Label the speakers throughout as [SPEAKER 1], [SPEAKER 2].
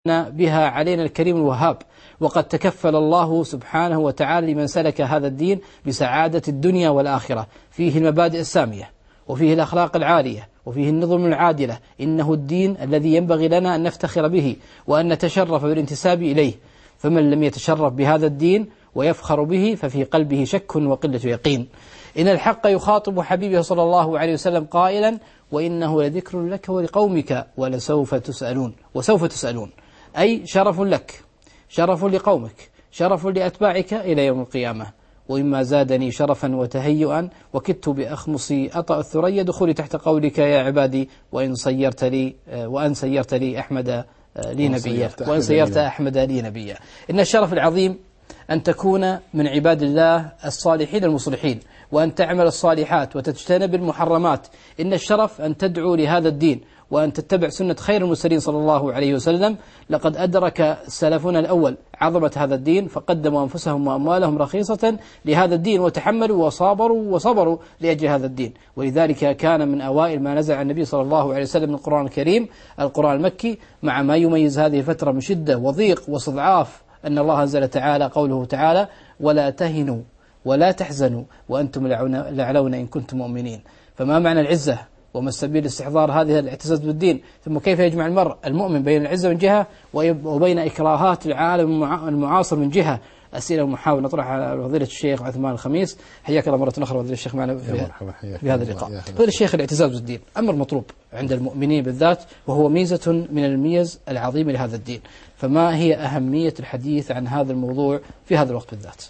[SPEAKER 1] بها علينا الكريم الوهاب، وقد تكفل الله سبحانه وتعالى لمن سلك هذا الدين بسعادة الدنيا والآخرة. فيه المبادئ السامية، وفيه الأخلاق العالية، وفيه النظم العادلة. إنه الدين الذي ينبغي لنا أن نفتخر به وأن نتشرف بالانتساب إليه. فمن لم يتشرف بهذا الدين ويفخر به ففي قلبه شك وقلة يقين. إن الحق يخاطب حبيبه صلى الله عليه وسلم قائلا: وإنه لذكر لك ولقومك ولسوف تسألون. وسوف تسألون أي شرف لك، شرف لقومك، شرف لأتباعك إلى يوم القيامة. وإما زادني شرفا وتهيئا وكدت بأخمصي أطأ الثريا دخولي تحت قولك يا عبادي وإن سيرت لي أحمد لي نبيا، وإن سيرت أحمد لي نبيا. إن الشرف العظيم أن تكون من عباد الله الصالحين المصلحين، وأن تعمل الصالحات وتجتنب المحرمات. إن الشرف أن تدعو لهذا الدين وأن تتبع سنة خير المرسلين صلى الله عليه وسلم. لقد أدرك سلفنا الأول عظمة هذا الدين، فقدموا أنفسهم وأموالهم رخيصة لهذا الدين، وتحملوا وصبروا لأجل هذا الدين. ولذلك كان من أوائل ما نزل النبي صلى الله عليه وسلم من القرآن الكريم القرآن المكي، مع ما يميز هذه الفترة من شدة وضيق واستضعاف أن الله أنزل تعالى قوله تعالى: ولا تهنوا ولا تحزنوا وأنتم الأعلون إن كنتم مؤمنين. فما معنى العزة وما السبيل لاستحضار هذه الاعتزاز بالدين؟ ثم كيف يجمع المرء المؤمن بين العزة من جهة وبين إكراهات العالم المعاصر من جهة؟ أسئلة ومحاور نطرحها على فضيلة الشيخ عثمان الخميس. حياك الله مرة أخرى فضيلة الشيخ معنا في هذا اللقاء. فضيلة الشيخ، الاعتزاز بالدين أمر مطلوب عند المؤمنين بالذات، وهو ميزة من الميز العظيمة لهذا الدين. فما هي أهمية الحديث عن هذا الموضوع في هذا الوقت بالذات؟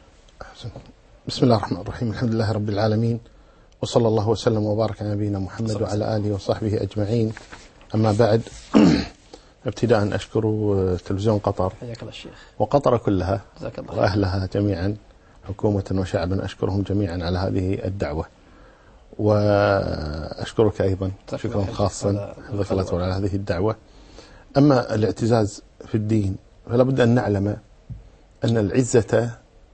[SPEAKER 2] بسم الله الرحمن الرحيم. الحمد لله رب العالمين، وصلى الله وسلم وبارك على نبينا محمد وعلى آله وصحبه أجمعين. أما بعد، ابتداء أشكر تلفزيون قطر وقطر كلها وأهلها جميعا، حكومة وشعبا، أشكرهم جميعا على هذه الدعوة. وأشكرك أيضا شكرا خاصا حفظك الله تعالى على هذه الدعوة. أما الاعتزاز في الدين، فلا بد أن نعلم أن العزة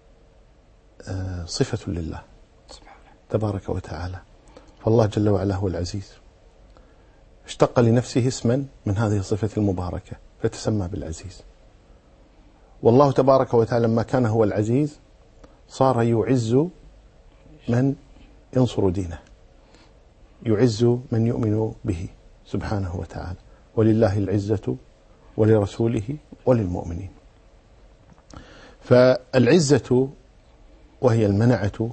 [SPEAKER 2] صفة لله تبارك وتعالى، فالله جل وعلا هو العزيز، اشتق لنفسه اسما من هذه الصفة المباركة فتسمى بالعزيز. والله تبارك وتعالى لما كان هو العزيز صار يعز من ينصر دينه، يعز من يؤمن به سبحانه وتعالى. ولله العزة ولرسوله وللمؤمنين. فالعزة وهي المنعة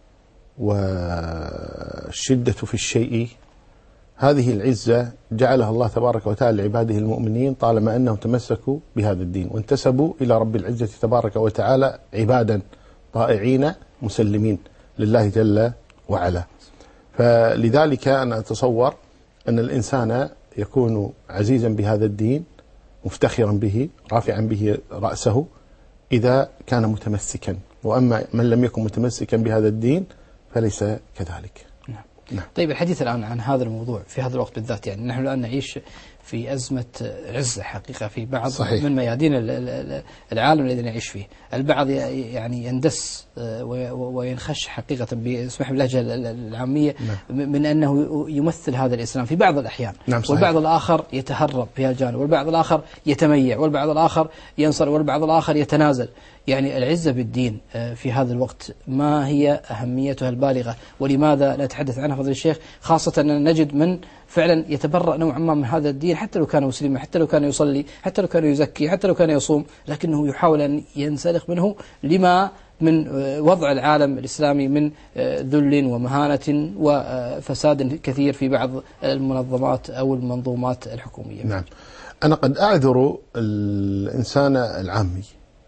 [SPEAKER 2] والشدة في الشيء، هذه العزة جعلها الله تبارك وتعالى لعباده المؤمنين طالما أنهم تمسكوا بهذا الدين وانتسبوا إلى رب العزة تبارك وتعالى عبادا طائعين مسلمين لله جل وعلا. فلذلك أنا أتصور أن الإنسان يكون عزيزا بهذا الدين، مفتخرا به، رافعا به رأسه إذا كان متمسكا. وأما من لم يكن متمسكا بهذا الدين فليس كذلك.
[SPEAKER 1] نعم. طيب، الحديث الآن عن هذا الموضوع في هذا الوقت بالذات، يعني نحن الآن نعيش في أزمة عزة حقيقة في بعض صحيح. من ميادين العالم الذي نعيش فيه. البعض يعني يندس وينخش حقيقة باسمح باللهجة العامية من أنه يمثل هذا الإسلام في بعض الأحيان. والبعض الآخر يتهرب في هالجانب، والبعض الآخر يتميع، والبعض الآخر ينصر، والبعض الآخر يتنازل. يعني العزة بالدين في هذا الوقت ما هي أهميتها البالغة، ولماذا لا نتحدث عنها فضيلة الشيخ؟ خاصة أن نجد من فعلا يتبرأ نوعا ما من هذا الدين، حتى لو كان مسلما، حتى لو كان يصلي، حتى لو كان يزكي، حتى لو كان يصوم، لكنه يحاول أن ينسلخ منه لما من وضع العالم الإسلامي من ذل ومهانة وفساد كثير في بعض المنظمات أو المنظومات الحكومية.
[SPEAKER 2] نعم. أنا قد أعذر الإنسان العامي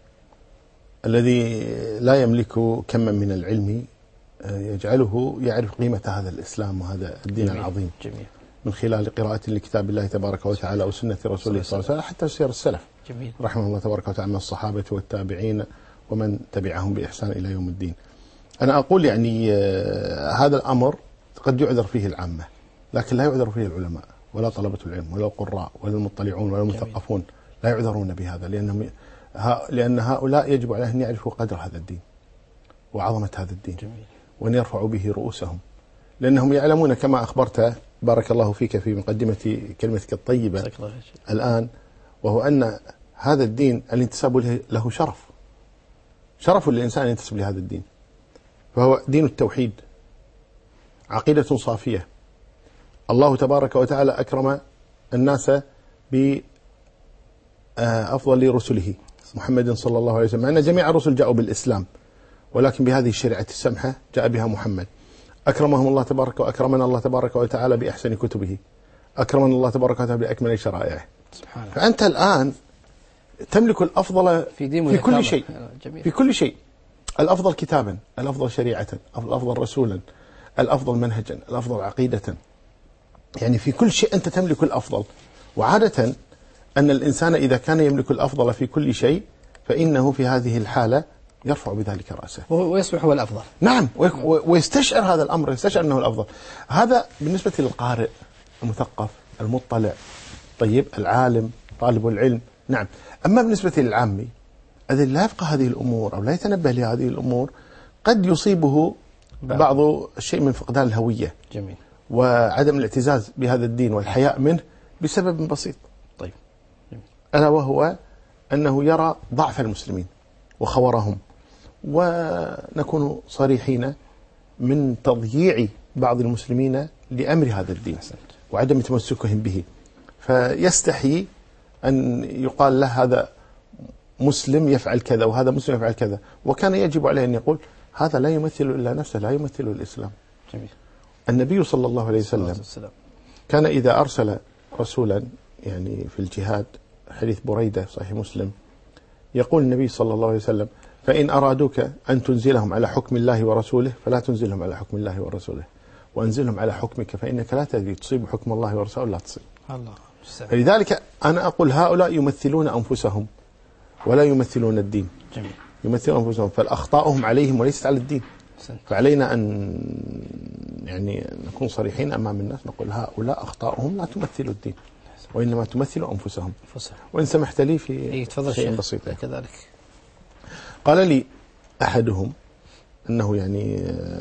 [SPEAKER 2] الذي لا يملك كما من العلم يجعله يعرف قيمة هذا الإسلام وهذا الدين العظيم.
[SPEAKER 1] جميل.
[SPEAKER 2] من خلال قراءة لكتاب الله تبارك وتعالى وسنة رسوله صلى الله عليه وسلم، حتى سير السلف رحمه الله تبارك وتعالى من الصحابة والتابعين ومن تبعهم بإحسان إلى يوم الدين. أنا أقول يعني هذا الأمر قد يعذر فيه العامة، لكن لا يعذر فيه العلماء ولا طلبة العلم ولا القراء ولا المطلعون ولا المثقفون. لا يعذرون بهذا، لأن هؤلاء يجب عليهم أن يعرفوا قدر هذا الدين وعظمة هذا الدين. جميل. وأن يرفعوا به رؤوسهم، لأنهم يعلمون كما أخبرت بارك الله فيك في مقدمة كلمتك الطيبة الآن، وهو أن هذا الدين الانتساب له شرف للإنسان ينتسب لهذا الدين. فهو دين التوحيد، عقيدة صافية. الله تبارك وتعالى أكرم الناس بأفضل رسله محمد صلى الله عليه وسلم، مع أن جميع الرسل جاءوا بالإسلام، ولكن بهذه الشريعة السمحة جاء بها محمد. أكرمهم الله تبارك وأكرمنا الله تبارك وتعالى بأحسن كتبه، أكرمنا الله تبارك وتعالى بأكمل شرائعه. فأنت الآن تملك الأفضل في كل شيء، في كل شيء، الأفضل كتابا، الأفضل شريعة، الأفضل رسولا، الأفضل منهجا، الأفضل عقيدة. يعني في كل شيء أنت تملك الأفضل. وعادة أن الإنسان إذا كان يملك الأفضل في كل شيء فإنه في هذه الحالة يرفع بذلك رأسه
[SPEAKER 1] ويصبح هو الأفضل.
[SPEAKER 2] نعم، ويستشعر هذا الأمر، يستشعر أنه الأفضل. هذا بالنسبة للقارئ المثقف المطلع، طيب، العالم طالب العلم. نعم. أما بالنسبة للعامي الذي لا يفقه هذه الأمور أو لا يتنبه لهذه الأمور، قد يصيبه بعض الشيء من فقدان الهوية.
[SPEAKER 1] جميل.
[SPEAKER 2] وعدم الاعتزاز بهذا الدين والحياء منه بسبب بسيط.
[SPEAKER 1] طيب. جميل.
[SPEAKER 2] ألا وهو أنه يرى ضعف المسلمين وخورهم، ونكون صريحين من تضييع بعض المسلمين لأمر هذا الدين وعدم تمسكهم به، فيستحي أن يقال له هذا مسلم يفعل كذا وهذا مسلم يفعل كذا، وكان يجب عليه أن يقول هذا لا يمثل إلا نفسه، لا يمثل الإسلام.
[SPEAKER 1] جميل.
[SPEAKER 2] النبي صلى الله عليه وسلم كان إذا أرسل رسولا يعني في الجهاد، حديث بريدة صحيح مسلم، يقول النبي صلى الله عليه وسلم: فإن أرادوك أن تنزلهم على حكم الله ورسوله فلا تنزلهم على حكم الله ورسوله، وأنزلهم على حكمك فإنك لا تدري تصيب حكم الله ورسوله لا تصيب.
[SPEAKER 1] الله.
[SPEAKER 2] فلذلك أنا أقول هؤلاء يمثلون أنفسهم ولا يمثلون الدين.
[SPEAKER 1] جميل.
[SPEAKER 2] يمثلون أنفسهم، فالأخطاؤهم عليهم وليست على الدين. فعلينا أن يعني نكون صريحين أمام الناس، نقول هؤلاء أخطاؤهم لا تمثل الدين وإنما تمثل أنفسهم. وإن سمحت لي في شيء بسيط
[SPEAKER 1] كذلك.
[SPEAKER 2] قال لي أحدهم أنه يعني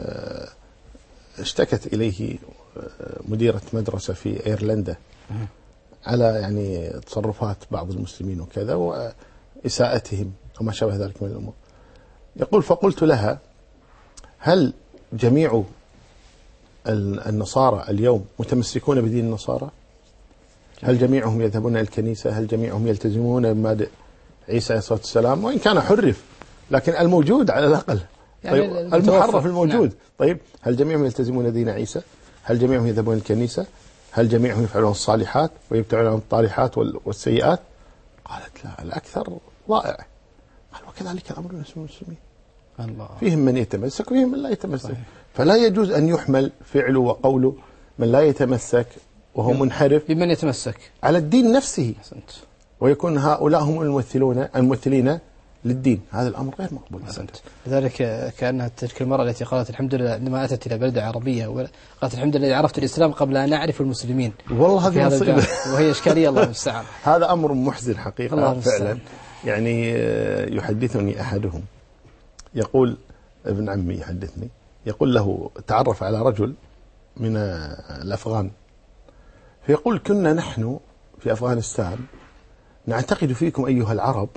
[SPEAKER 2] اشتكت إليه مديرة مدرسة في أيرلندا على يعني تصرفات بعض المسلمين وكذا وإساءتهم وما شابه ذلك من الأمور. يقول: فقلت لها: هل جميع النصارى اليوم متمسكون بدين النصارى؟ هل جميعهم يذهبون إلى الكنيسة؟ هل جميعهم يلتزمون بمبادئ عيسى عليه الصلاة والسلام؟ وإن كان حرف لكن الموجود على الأقل،
[SPEAKER 1] يعني
[SPEAKER 2] طيب المحرف الموجود.
[SPEAKER 1] نعم.
[SPEAKER 2] طيب هل جميعهم يلتزمون دين عيسى؟ هل جميعهم يذهبون الكنيسة؟ هل جميعهم يفعلون الصالحات ويبتعدون عن الطالحات والسيئات؟ قالت: لا، الأكثر ضائع. قال: وكذلك الأمر بالنسبة للمسلمين،
[SPEAKER 1] الله.
[SPEAKER 2] فيهم من يتمسك وفيهم من لا يتمسك. فلا يجوز أن يحمل فعله وقوله من لا يتمسك وهو منحرف
[SPEAKER 1] بمن يتمسك
[SPEAKER 2] على الدين نفسه.
[SPEAKER 1] أحسنت.
[SPEAKER 2] ويكون هؤلاء هم الممثلين للدين. هذا الأمر غير مقبول.
[SPEAKER 1] لذلك كأنها تلك المرأة التي قالت: الحمد لله عندما أتت إلى بلدة عربية قالت: الحمد لله عرفت الإسلام قبل أن أعرف المسلمين.
[SPEAKER 2] والله هذه مصيبة
[SPEAKER 1] وهي إشكالية. الله المستعان.
[SPEAKER 2] هذا أمر محزن حقيقة.
[SPEAKER 1] الله
[SPEAKER 2] فعلا. يعني يحدثني أحدهم يقول، ابن عمي يحدثني، يقول له تعرف على رجل من الأفغان، فيقول: كنا نحن في أفغانستان نعتقد فيكم أيها العرب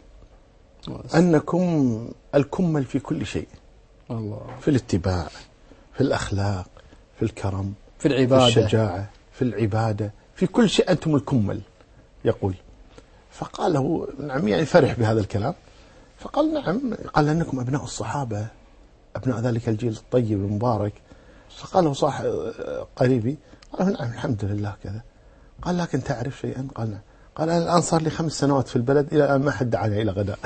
[SPEAKER 2] أنكم الكمل في كل شيء،
[SPEAKER 1] الله.
[SPEAKER 2] في الاتباع، في الأخلاق، في الكرم،
[SPEAKER 1] في العبادة،
[SPEAKER 2] في الشجاعة، في العبادة، في كل شيء أنتم الكمل. يقول: فقال له نعم، يعني فرح بهذا الكلام، فقال: نعم. قال: لأنكم أبناء الصحابة، أبناء ذلك الجيل الطيب المبارك. فقال له صاحب قريبي: قال له: نعم الحمد لله كذا. قال: لكن تعرف شيئا؟ قال: نعم. قال: الآن صار لي 5 سنوات في البلد إلى الآن ما حد دعاني إلى غداء.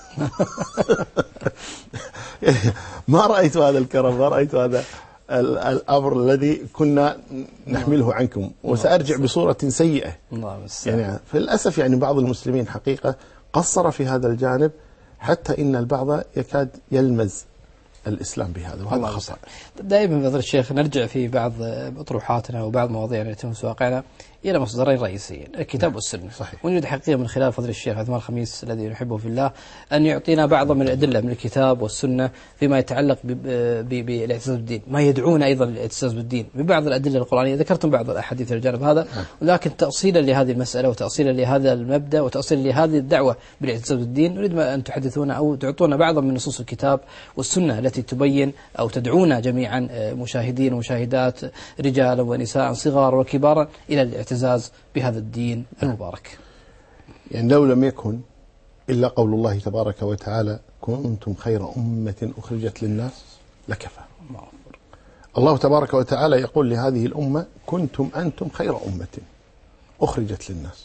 [SPEAKER 2] ما رأيت هذا الكرم، ما رأيت هذا الأمر الذي كنا نحمله عنكم، وسأرجع بصورة سيئة. يعني فللأسف يعني بعض المسلمين حقيقة قصر في هذا الجانب، حتى إن البعض يكاد يلمز الإسلام بهذا، وهذا خطأ.
[SPEAKER 1] دائما فضل الشيخ نرجع في بعض أطروحاتنا وبعض مواضيعنا التي تمس واقعنا إلى مصدرين رئيسيين، الكتاب والسنة.
[SPEAKER 2] صحيح.
[SPEAKER 1] ونريد حقيقة من خلال فضل الشيخ عثمان الخميس الذي نحبه في الله أن يعطينا بعض من الأدلة من الكتاب والسنة فيما يتعلق بالاعتزاز بالدين، ما يدعون أيضا للاعتزاز بالدين ببعض الأدلة القرآنية. ذكرتم بعض الأحاديث الجانب هذا، ولكن تأصيلا لهذه المسألة وتأصيلا لهذا المبدأ وتأصيلا لهذه الدعوة بالاعتزاز بالدين، نريد أن تحدثونا أو تعطونا بعضا من نصوص الكتاب والسنة التي تبين أو تدعونا جميعا مشاهدين ومشاهدات رجالا ونساء صغار وكبارا إلى الاعتزاز بهذا الدين المبارك.
[SPEAKER 2] يعني لو لم يكن إلا قول الله تبارك وتعالى كنتم خير أمة أخرجت للناس لكفى. الله تبارك وتعالى يقول لهذه الأمة كنتم أنتم خير أمة أخرجت للناس.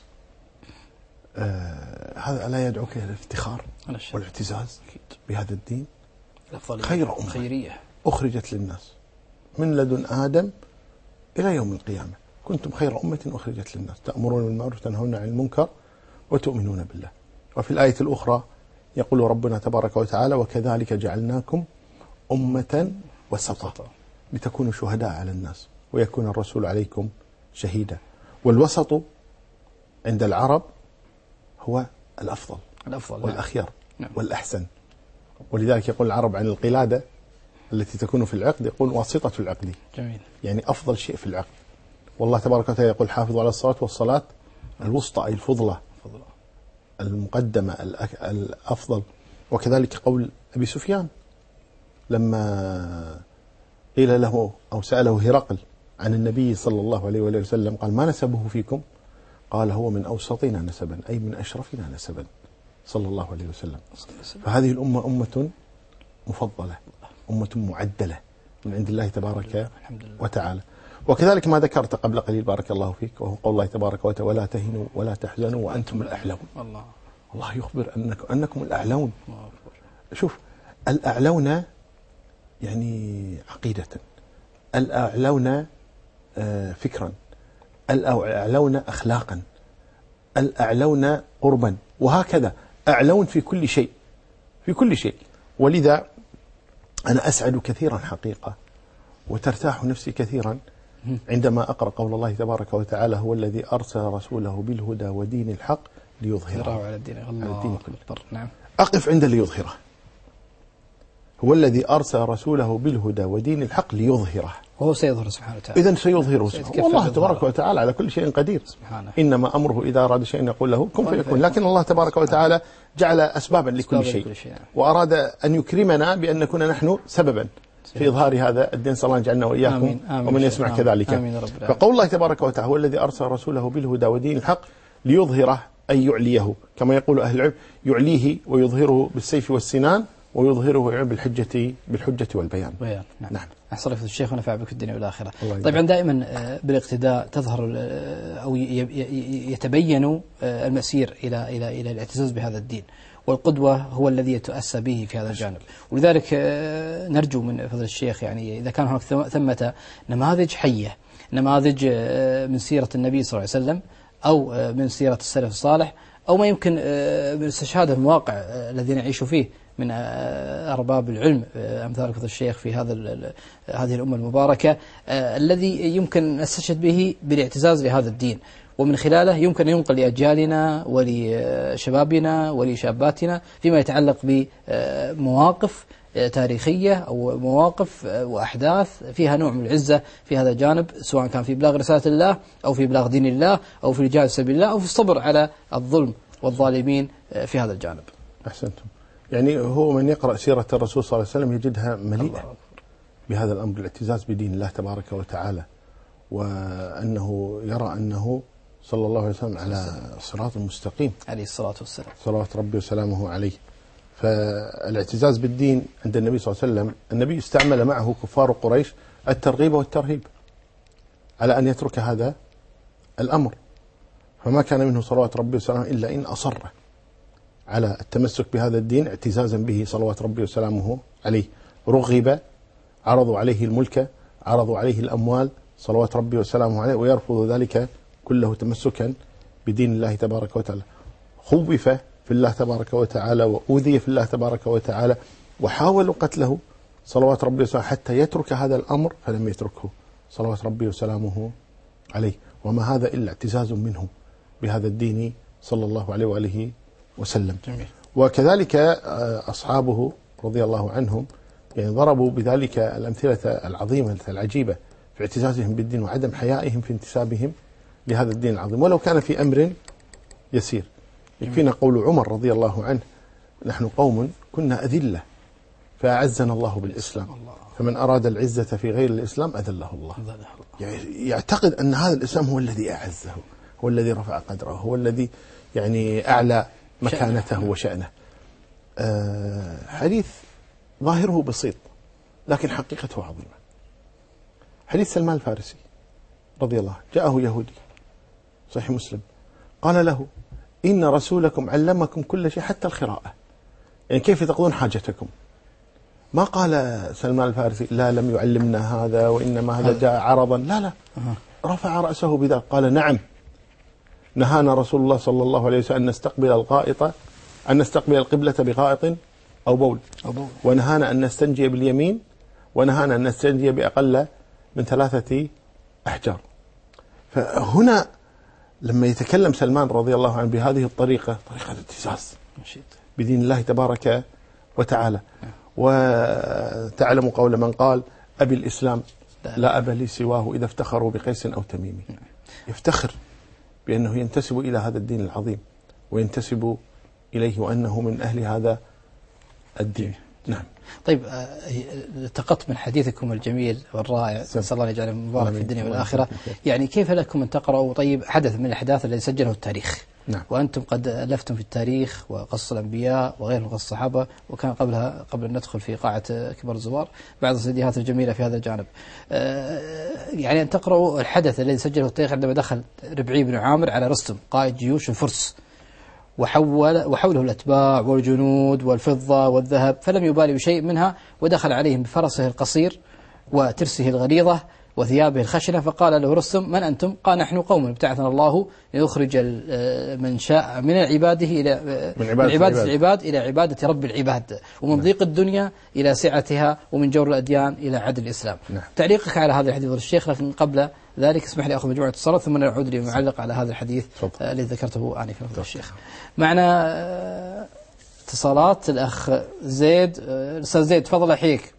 [SPEAKER 2] هذا لا يدعوك إلى الافتخار والاعتزاز بهذا الدين؟ خير أمة
[SPEAKER 1] خيرية
[SPEAKER 2] أخرجت للناس من لدن آدم إلى يوم القيامة، كنتم خير أمة أخرجت للناس تأمرون بالمعروف وتنهون عن المنكر وتؤمنون بالله. وفي الآية الأخرى يقول ربنا تبارك وتعالى وكذلك جعلناكم أمة وسطا لتكونوا شهداء على الناس ويكون الرسول عليكم شهيدا. والوسط عند العرب هو الأفضل والأخير والأحسن. ولذلك يقول العرب عن القلادة التي تكون في العقد يقول واسطة العقد.
[SPEAKER 1] جميل.
[SPEAKER 2] يعني أفضل شيء في العقد. والله تبارك وتعالى يقول حافظوا على الصلاة والصلاة الوسطى أي الفضلة المقدمة الأفضل. وكذلك قول أبي سفيان لما قيل له أو سأله هرقل عن النبي صلى الله عليه وآله وسلم قال ما نسبه فيكم؟ قال هو من أوسطنا نسبا أي من أشرفنا نسبا صلى الله عليه وسلم. فهذه الأمة أمة مفضلة، أمة معدلة من عند الله تبارك وتعالى. وكذلك ما ذكرت قبل قليل بارك الله فيك وهو قول الله تبارك وتعالى ولا تهنوا ولا تحزنوا وأنتم الأعلون. الله يخبر أنكم الأعلون. شوف الأعلون يعني عقيدة، الأعلون فكرا، الأعلون أخلاقا، الأعلون قربا، وهكذا أعلون في كل شيء في كل شيء. ولذا أنا أسعد كثيرا حقيقة وترتاح نفسي كثيرا عندما أقرأ قول الله تبارك وتعالى هو الذي أرسل رسوله بالهدى ودين الحق ليظهره على الدين كله.
[SPEAKER 1] نعم.
[SPEAKER 2] أقف عند ليظهره. هو الذي أرسل رسوله بالهدى ودين الحق ليظهره،
[SPEAKER 1] وهو سيظهر سبحانه وتعالى.
[SPEAKER 2] إذن سيظهره والله تبارك وتعالى على كل شيء قدير سبحانه. إنما أمره إذا أراد شيء يقول له كن فيكون. لكن الله تبارك وتعالى جعل أسبابا لكل شيء وأراد أن يكرمنا بأن نكون نحن سببا في إظهار هذا الدين. صلى الله عليه وسلم وإياكم ومن يسمع كذلك. فقول الله تبارك وتعالى هو الذي أرسل رسوله بالهدى ودين الحق ليظهره أي يعليه، كما يقول أهل العلم يعليه ويظهره بالسيف والسنان ويظهره بالحجة والبيان.
[SPEAKER 1] نعم. أحسن الله الشيخ ونفع بك الدنيا والآخرة. طبعا دائما بالاقتداء تظهر أو يتبين المسير إلى الاعتزاز بهذا الدين، والقدوة هو الذي يتأسى به في هذا الجانب. ولذلك نرجو من فضل الشيخ يعني إذا كان هناك ثمة نماذج حية، نماذج من سيرة النبي صلى الله عليه وسلم أو من سيرة السلف الصالح أو ما يمكن من استشهاده الواقع الذي نعيش فيه من أرباب العلم أمثال فضل الشيخ في هذه الأمة المباركة الذي يمكن نستشهد به بالاعتزاز لهذا الدين، ومن خلاله يمكن أن ينقل لأجيالنا ولشبابنا ولشاباتنا فيما يتعلق بمواقف تاريخية أو مواقف وأحداث فيها نوع من العزة في هذا الجانب، سواء كان في إبلاغ رسالة الله أو في إبلاغ دين الله أو في الجهاد في سبيل الله أو في الصبر على الظلم والظالمين في هذا الجانب.
[SPEAKER 2] أحسنتم. يعني هو من يقرأ سيرة الرسول صلى الله عليه وسلم يجدها مليئة بهذا الأمر الاعتزاز بدين الله تبارك وتعالى، وأنه يرى أنه صلى الله عليه وسلم على صراط مستقيم
[SPEAKER 1] عليه الصلاة والسلام
[SPEAKER 2] صلوات ربي وسلامه عليه. فالاعتزاز بالدين عند النبي صلى الله عليه وسلم النبي استعمل معه كفار قريش الترغيب والترهيب على أن يترك هذا الأمر، فما كان منه صلوات ربي وسلامه إلا إن أصر على التمسك بهذا الدين اعتزازا به صلوات ربي وسلامه عليه. رغب، عرضوا عليه الملك، عرضوا عليه الأموال صلوات ربي وسلامه عليه، ويرفض ذلك كله تمسكا بدين الله تبارك وتعالى. خوف في الله تبارك وتعالى وأوذي في الله تبارك وتعالى، وحاولوا قتله صلوات ربي وسلامه حتى يترك هذا الأمر فلم يتركه صلوات ربي وسلامه عليه. وما هذا إلا اعتزاز منه بهذا الدين صلى الله عليه وآله وسلم.
[SPEAKER 1] جميل.
[SPEAKER 2] وكذلك أصحابه رضي الله عنهم يعني ضربوا بذلك الأمثلة العظيمة العجيبة في اعتزازهم بالدين وعدم حيائهم في انتسابهم لهذا الدين العظيم ولو كان في أمر يسير. يكفينا قول عمر رضي الله عنه: نحن قوم كنا أذلة فأعزنا الله بالإسلام، فمن أراد العزة في غير الإسلام أذله الله. يعني يعتقد أن هذا الإسلام هو الذي أعزه، هو الذي رفع قدره، هو الذي يعني أعلى مكانته وشأنه. حديث ظاهره بسيط لكن حقيقته عظيمة. حديث سلمان الفارسي رضي الله عنه، جاءه يهودي صحيح مسلم قال له: إن رسولكم علمكم كل شيء حتى القراءة، يعني كيف تقضون حاجتكم. ما قال سلمان الفارسي: لا لم يعلمنا هذا وإنما هذا جاء عرضا، لا رفع رأسه بذلك قال: نعم، نهانا رسول الله صلى الله عليه وسلم أن نستقبل القبلة بغائط أو بول، ونهانا أن نستنجي باليمين، ونهانا أن نستنجي بأقل من 3 أحجار. فهنا لما يتكلم سلمان رضي الله عنه بهذه الطريقة، طريقة الاعتزاز بدين الله تبارك وتعالى، وتعلم قول من قال: أبي الإسلام لا أبا لي سواه إذا افتخروا بقيس أو تميم. يفتخر بأنه ينتسب إلى هذا الدين العظيم وينتسب إليه وأنه من أهل هذا الدين. نعم.
[SPEAKER 1] طيب، التقطت من حديثكم الجميل والرائع، نسأل الله أن يجعله مبارك في الدنيا والآخرة. يعني كيف لكم أن تقرأوا طيب حدث من الأحداث الذي سجله التاريخ؟
[SPEAKER 2] نعم.
[SPEAKER 1] وأنتم قد ألفتم في التاريخ وقصص الأنبياء وغيرهم قصص الصحابة، وكان قبل أن ندخل في قاعة كبار الزوار بعض السيديات الجميلة في هذا الجانب. يعني أن تقرأوا الحدث الذي سجله التاريخ عندما دخل ربعي بن عامر على رستم قائد جيوش الفرس، وحوله الأتباع والجنود والفضة والذهب، فلم يبالي بشيء منها، ودخل عليهم بفرسه القصير وترسه الغليظة وثيابه الخشنة، فقال له رستم: من أنتم؟ قال: نحن قوم ابتعثنا الله ليخرج من شاء من عباده من عبادة العباد إلى عبادة رب العباد، ومن ضيق الدنيا إلى سعتها، ومن جور الأديان إلى عدل الإسلام. تعليقك على هذا الحديث الشيخ، لكن قبل ذلك اسمح لي أخذ مجموعة اتصالات ثم نعود لمعلق على هذا الحديث الذي ذكرته آنفا فضل الشيخ. معنا اتصالات. الأخ زيد. أستاذ زيد تفضل، أحييك.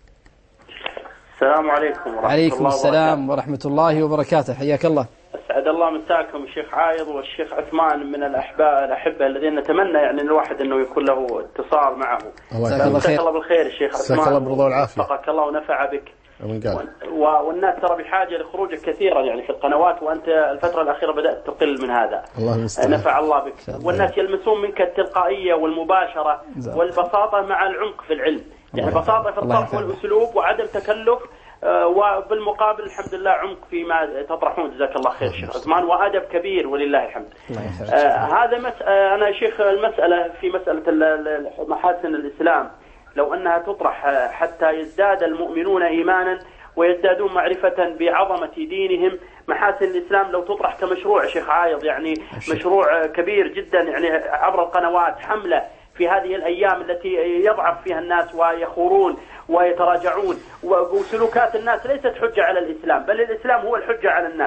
[SPEAKER 3] السلام عليكم ورحمة
[SPEAKER 1] عليكم
[SPEAKER 3] الله
[SPEAKER 1] السلام ورحمة الله وبركاته، حياك الله.
[SPEAKER 3] أسعد الله مساكم الشيخ عايض والشيخ عثمان، من الأحبة الذين نتمنى يعني الواحد أنه يكون له اتصال معه.
[SPEAKER 1] مساك
[SPEAKER 3] الله بالخير الشيخ عثمان،
[SPEAKER 2] مساك الله بالرضا والعافية،
[SPEAKER 3] وفقك الله ونفع بك. والناس ترى بحاجة لخروجك كثيرا يعني في القنوات، وأنت الفترة الأخيرة بدأت تقل من هذا. نفع الله بك. والناس يلمسون منك التلقائية والمباشرة والبساطة مع العمق في العلم، يعني بساطة في الطرح والأسلوب وعدم تكلف، وبالمقابل الحمد لله عمق فيما تطرحون. جزاك الله خير شيخ عثمان، وأدب كبير ولله الحمد. هذا أنا شيخ المسألة في مسألة محاسن الإسلام، لو أنها تطرح حتى يزداد المؤمنون إيمانا ويزدادون معرفة بعظمة دينهم. محاسن الإسلام لو تطرح كمشروع شيخ عايض، يعني مشروع كبير جدا، يعني عبر القنوات، حملة في هذه الأيام التي يضعف فيها الناس ويخورون ويتراجعون، وسلوكات الناس ليست حجة على الإسلام، بل الإسلام هو الحجة على الناس.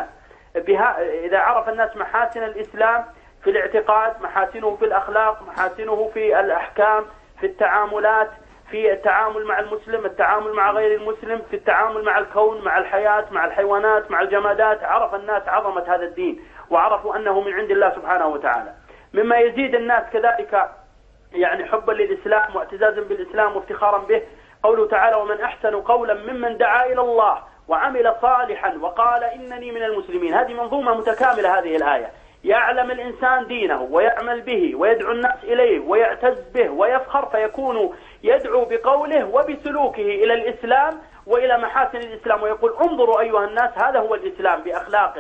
[SPEAKER 3] إذا عرف الناس محاسن الإسلام في الاعتقاد، محاسنه في الأخلاق، محاسنه في الأحكام، في التعاملات، في التعامل مع المسلم، التعامل مع غير المسلم، في التعامل مع الكون، مع الحياة، مع الحيوانات، مع الجمادات، عرف الناس عظمة هذا الدين وعرفوا أنه من عند الله سبحانه وتعالى. مما يزيد الناس كذلك يعني حبا للإسلام واعتزازا بالإسلام وافتخارا به قوله تعالى: ومن أحسن قولا ممن دعا إلى الله وعمل صالحا وقال إنني من المسلمين. هذه منظومة متكاملة هذه الآية. يعلم الإنسان دينه ويعمل به ويدعو الناس إليه ويعتز به ويفخر، فيكون يدعو بقوله وبسلوكه إلى الإسلام وإلى محاسن الإسلام، ويقول: انظروا أيها الناس، هذا هو الإسلام بأخلاقه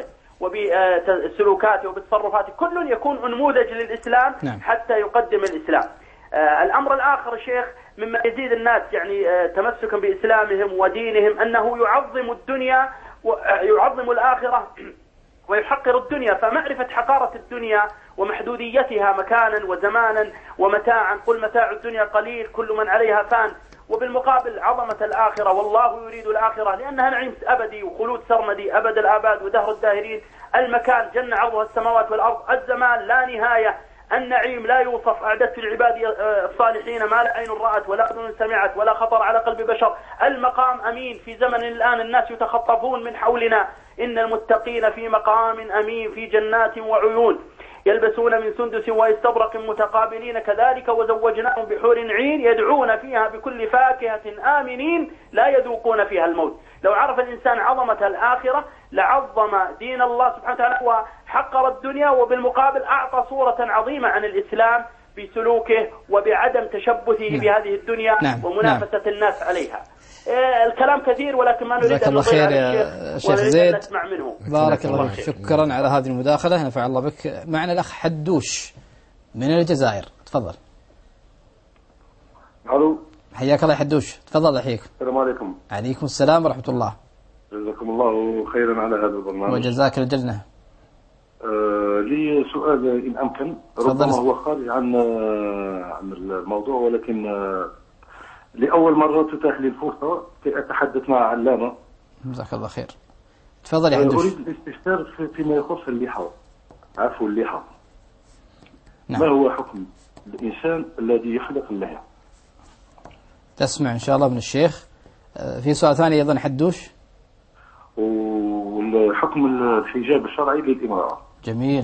[SPEAKER 3] وبسلوكاته وبتصرفاته، كل يكون نموذج للإسلام حتى يقدم الإسلام. الأمر الآخر شيخ مما يزيد الناس يعني تمسكا بإسلامهم ودينهم، أنه يعظم الدنيا ويعظم الآخرة ويحقر الدنيا، فمعرفة حقارة الدنيا ومحدوديتها مكانا وزمانا ومتاعا، قل متاع الدنيا قليل كل من عليها فان، وبالمقابل عظمة الآخرة، والله يريد الآخرة لأنها نعيم أبدي وخلود سرمدي أبد الآباد ودهر الداهرين، المكان جنة عرضها السماوات والأرض، الزمان لا نهاية، النعيم لا يوصف، أعددت لعبادي الصالحين ما لا عين رأت ولا أذن سمعت ولا خطر على قلب بشر. المقام أمين في زمن الآن الناس يتخطفون من حولنا، إن المتقين في مقام أمين في جنات وعيون يلبسون من سندس واستبرق متقابلين كذلك وزوجناهم بحور عين يدعون فيها بكل فاكهة آمنين لا يذوقون فيها الموت. لو عرف الإنسان عظمة الآخرة لعظم دين الله سبحانه وتعالى وحقر الدنيا، وبالمقابل أعطى صورة عظيمة عن الإسلام بسلوكه وبعدم تشبثه بهذه الدنيا ومنافسة الناس عليها. الكلام كثير ولكن ما نريد أن نضيع على الشيخ
[SPEAKER 1] زيد. بارك الله فيك، شكرا على هذه المداخلة، نفع الله بك. معنا الأخ حدوش من الجزائر، تفضل.
[SPEAKER 4] الو،
[SPEAKER 1] حياك الله يا حدوش، تفضل. أحييك.
[SPEAKER 4] السلام عليكم.
[SPEAKER 1] عليكم السلام ورحمة الله.
[SPEAKER 4] جزاكم الله خيرا على هذا البرنامج.
[SPEAKER 1] وجزاك الجنة.
[SPEAKER 4] لي سؤال إن أمكن، ربما هو خارج عن الموضوع، ولكن لأول مرة تتاح لي الفرصة في أتحدث مع علامة.
[SPEAKER 1] جزاك الله خير. تفضل يا حدوش.
[SPEAKER 4] أريد الاستفسار فيما يخص اللحى، عفو اللحى.
[SPEAKER 1] نعم.
[SPEAKER 4] ما هو حكم الإنسان الذي يحلق اللحى؟
[SPEAKER 1] تسمع إن شاء الله من الشيخ. في سؤال ثاني أيضا حدوش.
[SPEAKER 4] والحكم الحجاب الشرعي للامرأة.
[SPEAKER 1] جميل،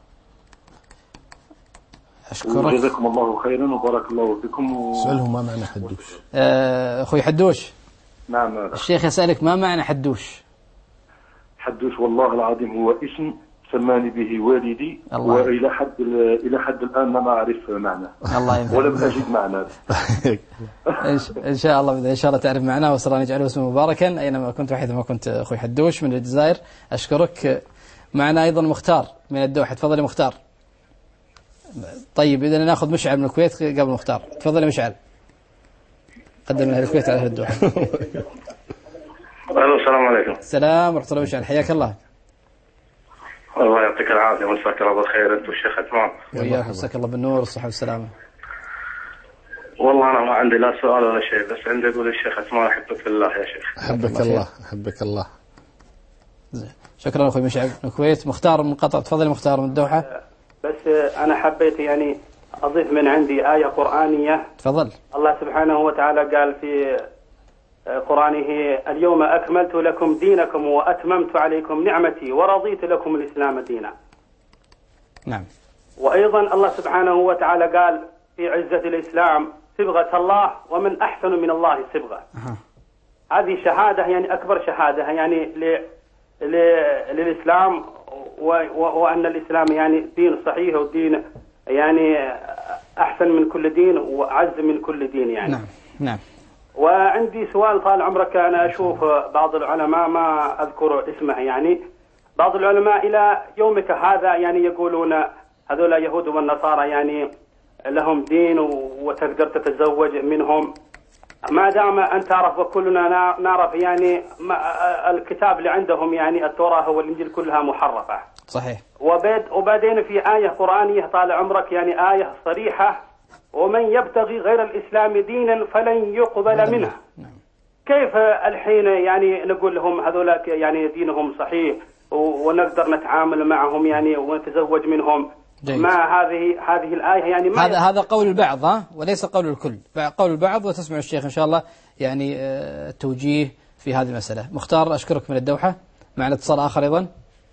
[SPEAKER 1] أشكرك.
[SPEAKER 4] وجزاكم الله خيرا وبارك الله فيكم.
[SPEAKER 2] سؤاله ما معنى حدوش؟
[SPEAKER 1] أخوي حدوش.
[SPEAKER 4] نعم.
[SPEAKER 1] الشيخ يسألك ما معنى حدوش؟
[SPEAKER 4] حدوش والله العظيم هو اسم سماني به والدي، وإلى حد الآن ما أعرف معناه.
[SPEAKER 1] الله ينفع.
[SPEAKER 4] ولم أجد معناه.
[SPEAKER 1] إن شاء الله إن شاء الله تعرف معناه، وصلى نجعله اسمه مباركا أينما كنت وحيثما كنت. أخوي حدوش من الجزائر، أشكرك. معنا أيضا مختار من الدوحة، تفضل يا مختار. طيب إذا نأخذ مشعل من الكويت قبل مختار. تفضل يا مشعل، قدم لنا الكويت على أهل الدوحة.
[SPEAKER 4] السلام عليكم.
[SPEAKER 1] السلام ورحمة الله وبركاته. حياك الله.
[SPEAKER 4] الله يعطيك العافية ومساك الله بالخير أنت والشيخ عثمان.
[SPEAKER 1] وياك، مساك الله بالنور والصحة والسلامة.
[SPEAKER 4] والله أنا ما عندي لا سؤال ولا شيء، بس عندي أقول الشيخ عثمان أحبك في الله يا شيخ.
[SPEAKER 2] أحبك الله، أحبك الله.
[SPEAKER 1] شكرا أخوي مشعل من الكويت. مختار من قطر، تفضل مختار من الدوحة.
[SPEAKER 3] بس أنا حبيت يعني أضيف من عندي آية قرآنية.
[SPEAKER 1] تفضل.
[SPEAKER 3] الله سبحانه وتعالى قال في قرآنه: اليوم أكملت لكم دينكم وأتممت عليكم نعمتي ورضيت لكم الإسلام دينا.
[SPEAKER 1] نعم.
[SPEAKER 3] وأيضا الله سبحانه وتعالى قال في عزة الإسلام: صبغة الله ومن أحسن من الله صبغة. هذه شهادة يعني أكبر شهادة يعني للإسلام، وأن الإسلام يعني دين صحيح ودين يعني أحسن من كل دين وأعز من كل دين يعني.
[SPEAKER 1] نعم نعم.
[SPEAKER 3] وعندي سؤال طال عمرك. أنا أشوف بعض العلماء ما أذكر اسمه يعني، بعض العلماء إلى يومك هذا يعني يقولون هذول يهود والنصارى يعني لهم دين وتقدر تتزوج منهم، ما دام أنت تعرف وكلنا نعرف يعني الكتاب اللي عندهم يعني التوراة والإنجيل كلها محرفة.
[SPEAKER 1] صحيح.
[SPEAKER 3] وبعدين في آية قرآنية طال عمرك يعني آية صريحة: ومن يبتغي غير الإسلام دينا فلن يقبل منه. كيف الحين يعني نقول لهم هذول يعني دينهم صحيح ونقدر نتعامل معهم يعني ونتزوج منهم؟ جيد. ما هذه الآية يعني ما
[SPEAKER 1] هذا قول البعض وليس قول الكل، قول البعض، وتسمع الشيخ إن شاء الله يعني التوجيه في هذه المسألة. مختار أشكرك من الدوحة. معنا اتصال آخر أيضا،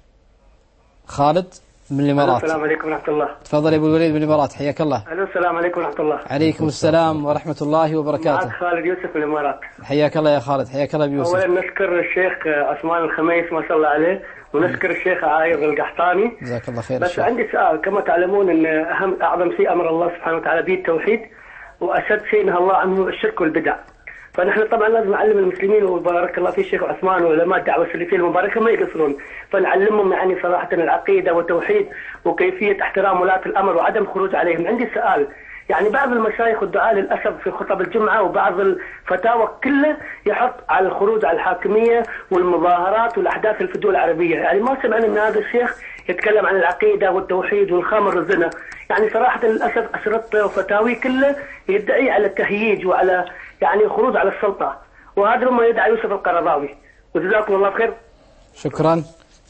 [SPEAKER 1] خالد من الإمارات.
[SPEAKER 5] السلام عليكم ورحمة الله.
[SPEAKER 1] تفضل يا أبو الوليد من الإمارات، حياك الله.
[SPEAKER 5] السلام عليكم ورحمة الله.
[SPEAKER 1] عليكم السلام ورحمة الله وبركاته.
[SPEAKER 5] معك خالد يوسف من الإمارات.
[SPEAKER 1] حياك الله يا خالد. حياك الله بيوسف.
[SPEAKER 5] أولا نشكر الشيخ عثمان الخميس ما شاء الله عليه، ونشكر الشيخ عايض القحطاني.
[SPEAKER 1] جزاك الله خير.
[SPEAKER 5] بس الشيخ عندي سؤال. كما تعلمون أن أعظم شيء أمر الله سبحانه وتعالى به التوحيد، وأشد شيء نهى الله عنه الشرك والبدع. فنحن طبعا لازم نعلم المسلمين، وبارك الله في الشيخ عثمان وعلماء الدعوه السلفيه المباركه ما يقصرون، فنعلمهم يعني صراحه العقيده والتوحيد وكيفيه احترام ولاة الامر وعدم الخروج عليهم. عندي سؤال، يعني بعض المشايخ والدعاء للاسف في خطب الجمعه وبعض الفتاوى كله يحط على الخروج على الحاكميه والمظاهرات والاحداث في الدول العربيه، يعني ما سمعنا ان هذا الشيخ يتكلم عن العقيده والتوحيد والخمر والزنا. يعني صراحه للاسف اشرطه وفتاوي كله يدعي على التهييج وعلى يعني خروج على السلطه، وهذا ما يدعى يوسف القرضاوي. وجزاكم الله خير.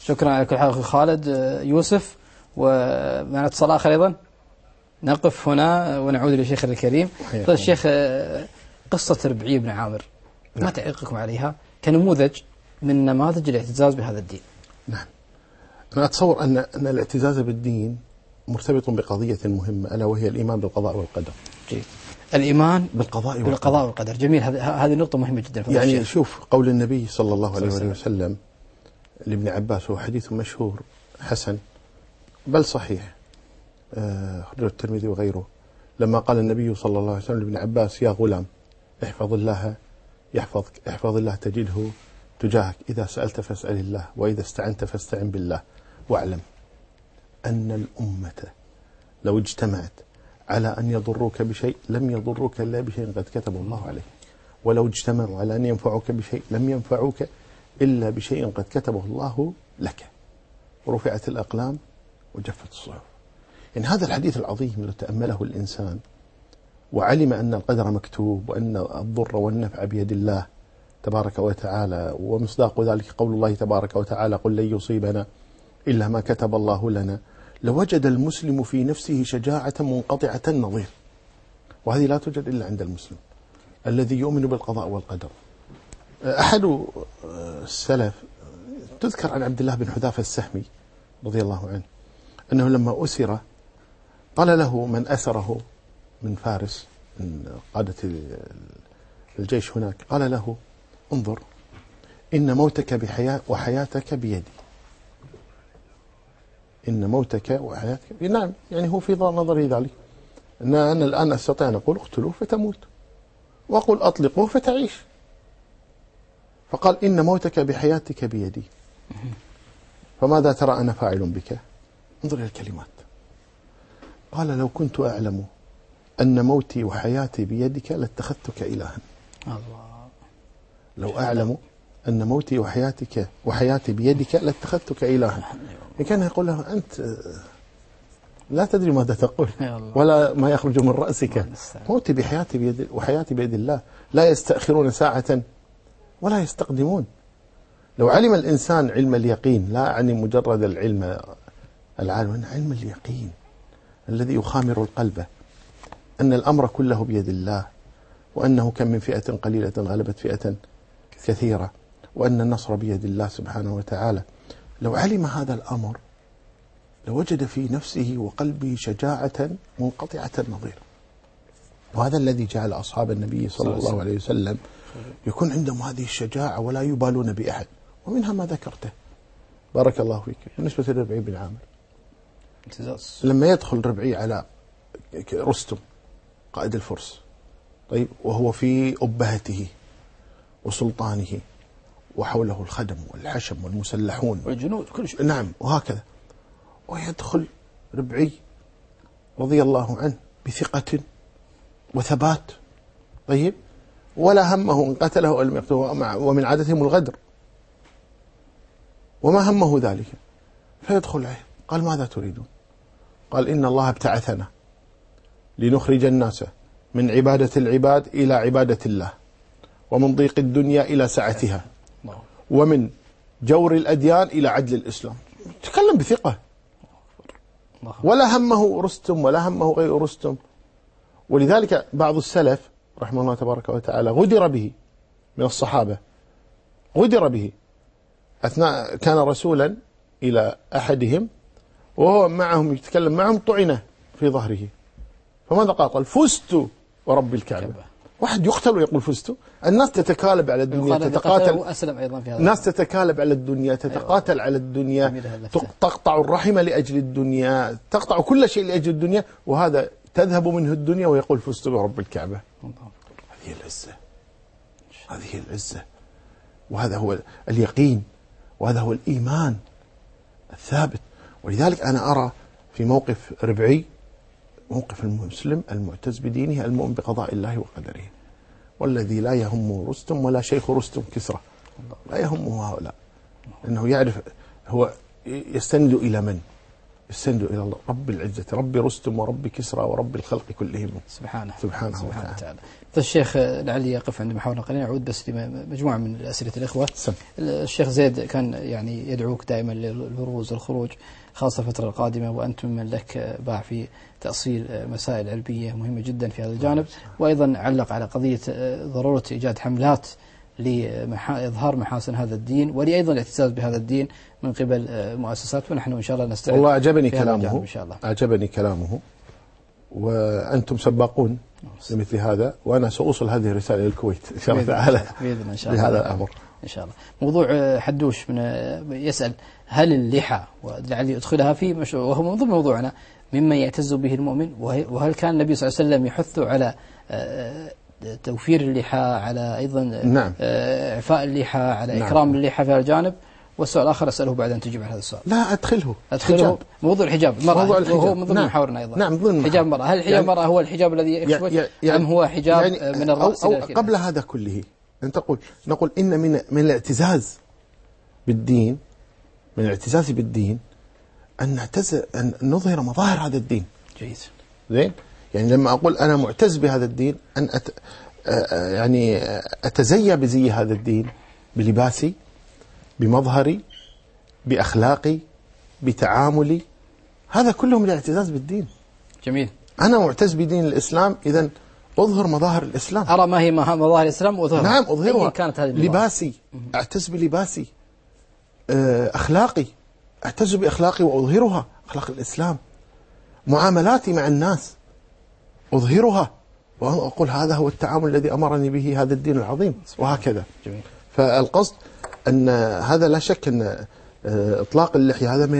[SPEAKER 1] شكرا على كل حال أخي خالد. يوسف، ومعنا اتصال آخر أيضا، نقف هنا ونعود للشيخ الكريم. طيب الشيخ، قصة ربعي بن عامر ما تعليقكم عليها كنموذج من نماذج الاعتزاز بهذا الدين؟
[SPEAKER 2] نعم، أنا أتصور أن الاعتزاز بالدين مرتبط بقضية مهمة، ألا وهي الإيمان بالقضاء والقدر.
[SPEAKER 1] جيد. الإيمان
[SPEAKER 2] بالقضاء
[SPEAKER 1] والقدر. جميل، هذه نقطة مهمة جدا.
[SPEAKER 2] يعني الشيخ. شوف قول النبي صلى الله عليه وسلم لابن عباس، هو حديث مشهور حسن بل صحيح، أخرجه الترمذي وغيره، لما قال النبي صلى الله عليه وسلم لابن عباس: يا غلام احفظ الله يحفظك، احفظ الله تجده تجاهك، إذا سألت فاسأل الله، وإذا استعنت فاستعن بالله، واعلم أن الأمة لو اجتمعت على أن يضروك بشيء لم يضروك إلا بشيء قد كتب الله عليه، ولو اجتمعوا على أن ينفعوك بشيء لم ينفعوك إلا بشيء قد كتبه الله لك، ورفعت الأقلام وجفت الصحف. إن هذا الحديث العظيم لو تأمله الإنسان وعلم أن القدر مكتوب، وأن الضر والنفع بيد الله تبارك وتعالى، ومصداق ذلك قول الله تبارك وتعالى: قل لن يصيبنا إلا ما كتب الله لنا، لوجد المسلم في نفسه شجاعة منقطعة النظير، وهذه لا توجد إلا عند المسلم الذي يؤمن بالقضاء والقدر. أحد السلف تذكر عن عبد الله بن حذافة السهمي رضي الله عنه أنه لما أسر قال له من أسره من فارس، من قادة الجيش هناك، قال له: انظر، إن موتك بحياة وحياتك بيدي. إن موتك وحياتك بيدي. نعم، يعني هو في نظري ذلك أن أنا الآن أستطيع أن أقول اقتلوه فتموت، وأقول أطلقوه فتعيش. فقال: إن موتك بحياتك بيدي، فماذا ترى أنا فاعل بك؟ انظر إلى الكلمات. قال: لو كنت أعلم أن موتي وحياتي بيدك لاتخذتك إلها.
[SPEAKER 1] الله.
[SPEAKER 2] لو أعلم أن موتي وحياتي بيدك لاتخذتك إلها. كان يقول له: أنت لا تدري ماذا تقول ولا ما يخرج من رأسك. موتي بحياتي بيد وحياتي بيد الله، لا يستأخرون ساعة ولا يستقدمون. لو علم الإنسان علم اليقين، لا أعني مجرد العلم العالم، علم اليقين الذي يخامر القلب، أن الأمر كله بيد الله، وأنه كم من فئة قليلة غلبت فئة كثيرة، وأن النصر بيد الله سبحانه وتعالى، لو علم هذا الأمر لوجد في نفسه وقلبه شجاعة منقطعة النظير. وهذا الذي جعل أصحاب النبي صلى الله عليه وسلم يكون عندهم هذه الشجاعة ولا يبالون بأحد. ومنها ما ذكرته بارك الله فيك بالنسبة لربعي بن عامر. لما يدخل ربعي على رستم قائد الفرس، طيب، وهو في أبهته وسلطانه وحوله الخدم والحشم والمسلحون
[SPEAKER 1] والجنود كل شيء،
[SPEAKER 2] نعم، وهكذا، ويدخل ربعي رضي الله عنه بثقة وثبات، طيب، ولا همه إن قتله أو لم يقتله، ومن عادتهم الغدر، وما همه ذلك. فيدخل عليه قال: ماذا تريدون؟ قال: إن الله ابتعثنا لنخرج الناس من عبادة العباد إلى عبادة الله، ومن ضيق الدنيا إلى سعتها، ومن جور الأديان إلى عدل الإسلام. تكلم بثقة، ولا همه رستم ولا همه غير رستم. ولذلك بعض السلف رحمه الله تبارك وتعالى غدر به من الصحابة، غدر به أثناء كان رسولا إلى أحدهم وهو معهم يتكلم معهم، طعنه في ظهره، فماذا قال؟ فزت ورب الكعبة. واحد يقتل ويقول فزت. الناس تتكالب على الدنيا، تتقاتل، الناس تتكالب على الدنيا، تتقاتل على الدنيا، تقطع الرحم لأجل الدنيا، تقطع كل شيء لأجل الدنيا، وهذا تذهب منه الدنيا ويقول فزت برب الكعبة. هذه العزة، هذه العزة، وهذا هو اليقين، وهذا هو الإيمان الثابت. ولذلك أنا أرى في موقف ربعي موقف المسلم المعتز بدينه المؤمن بقضاء الله وقدره، والذي لا يهمه رستم ولا شيخ رستم كسرى، لا يهمه هؤلاء، أنه يعرف هو يستند إلى من يستندوا إلى الله رب العزة، رب رستم ورب كسرى ورب الخلق كلهم
[SPEAKER 1] سبحانه
[SPEAKER 2] وتعالى.
[SPEAKER 1] الشيخ لعلي يقف عند محاولة قليلة، أعود بس لمجموعة من أسئلة الإخوة. الشيخ زيد كان يعني يدعوك دائما للبروز والخروج خاصة الفترة القادمة، وأنتم من لك باع في تأصيل مسائل علمية مهمة جدا في هذا الجانب، وأيضا علق على قضية ضرورة إيجاد حملات لإظهار محاسن هذا الدين ولأيضا الاعتزاز بهذا الدين من قبل مؤسسات، ونحن إن شاء الله نستعد.
[SPEAKER 2] والله أعجبني كلامه وأنتم سباقون لمثل هذا، وأنا سأوصل هذه الرسالة إلى الكويت إن شاء الله تعالى
[SPEAKER 1] بإذن إن شاء الله
[SPEAKER 2] بهذا الأمر
[SPEAKER 1] إن شاء الله. موضوع حدوش من يسأل هل اللحى ولعلي أدخلها في وهو من ضمن موضوعنا مما يعتز به المؤمن، وهل كان النبي صلى الله عليه وسلم يحث على توفير اللحى، على أيضا
[SPEAKER 2] نعم.
[SPEAKER 1] إعفاء اللحى، على
[SPEAKER 2] نعم.
[SPEAKER 1] إكرام اللحى في هذا الجانب؟ والسؤال الآخر أسأله بعد أن تجيب على هذا السؤال.
[SPEAKER 2] لا أدخله
[SPEAKER 1] موضوع الحجاب المرأة، وهو من ضمن محاورنا أيضا.
[SPEAKER 2] نعم ضمن
[SPEAKER 1] حجاب المرأة، هل حجاب المرأة هو الحجاب الذي يكشف أم هو حجاب من الرأس
[SPEAKER 2] أو قبل هذا كله نقول إن من الاعتزاز بالدين، من الاعتزاز بالدين أن نظهر مظاهر هذا الدين.
[SPEAKER 1] جيد.
[SPEAKER 2] زين، يعني لما أقول أنا معتز بهذا الدين أن يعني أتزيى بزي هذا الدين، بلباسي، بمظهري، بأخلاقي، بتعاملي، هذا كله من الاعتزاز بالدين.
[SPEAKER 1] جميل.
[SPEAKER 2] أنا معتز بدين الإسلام، إذن أظهر مظاهر الإسلام.
[SPEAKER 1] أرى ما هي مظاهر الإسلام وأظهرها.
[SPEAKER 2] نعم أظهرها.
[SPEAKER 1] كانت هذه
[SPEAKER 2] لباسي، أعتز بلباسي، أخلاقي، أعتز بأخلاقي وأظهرها، أخلاق الإسلام، معاملاتي مع الناس أظهرها وأقول هذا هو التعامل الذي أمرني به هذا الدين العظيم، وهكذا.
[SPEAKER 1] جميل.
[SPEAKER 2] فالقصد أن هذا لا شك أن إطلاق اللحية هذا من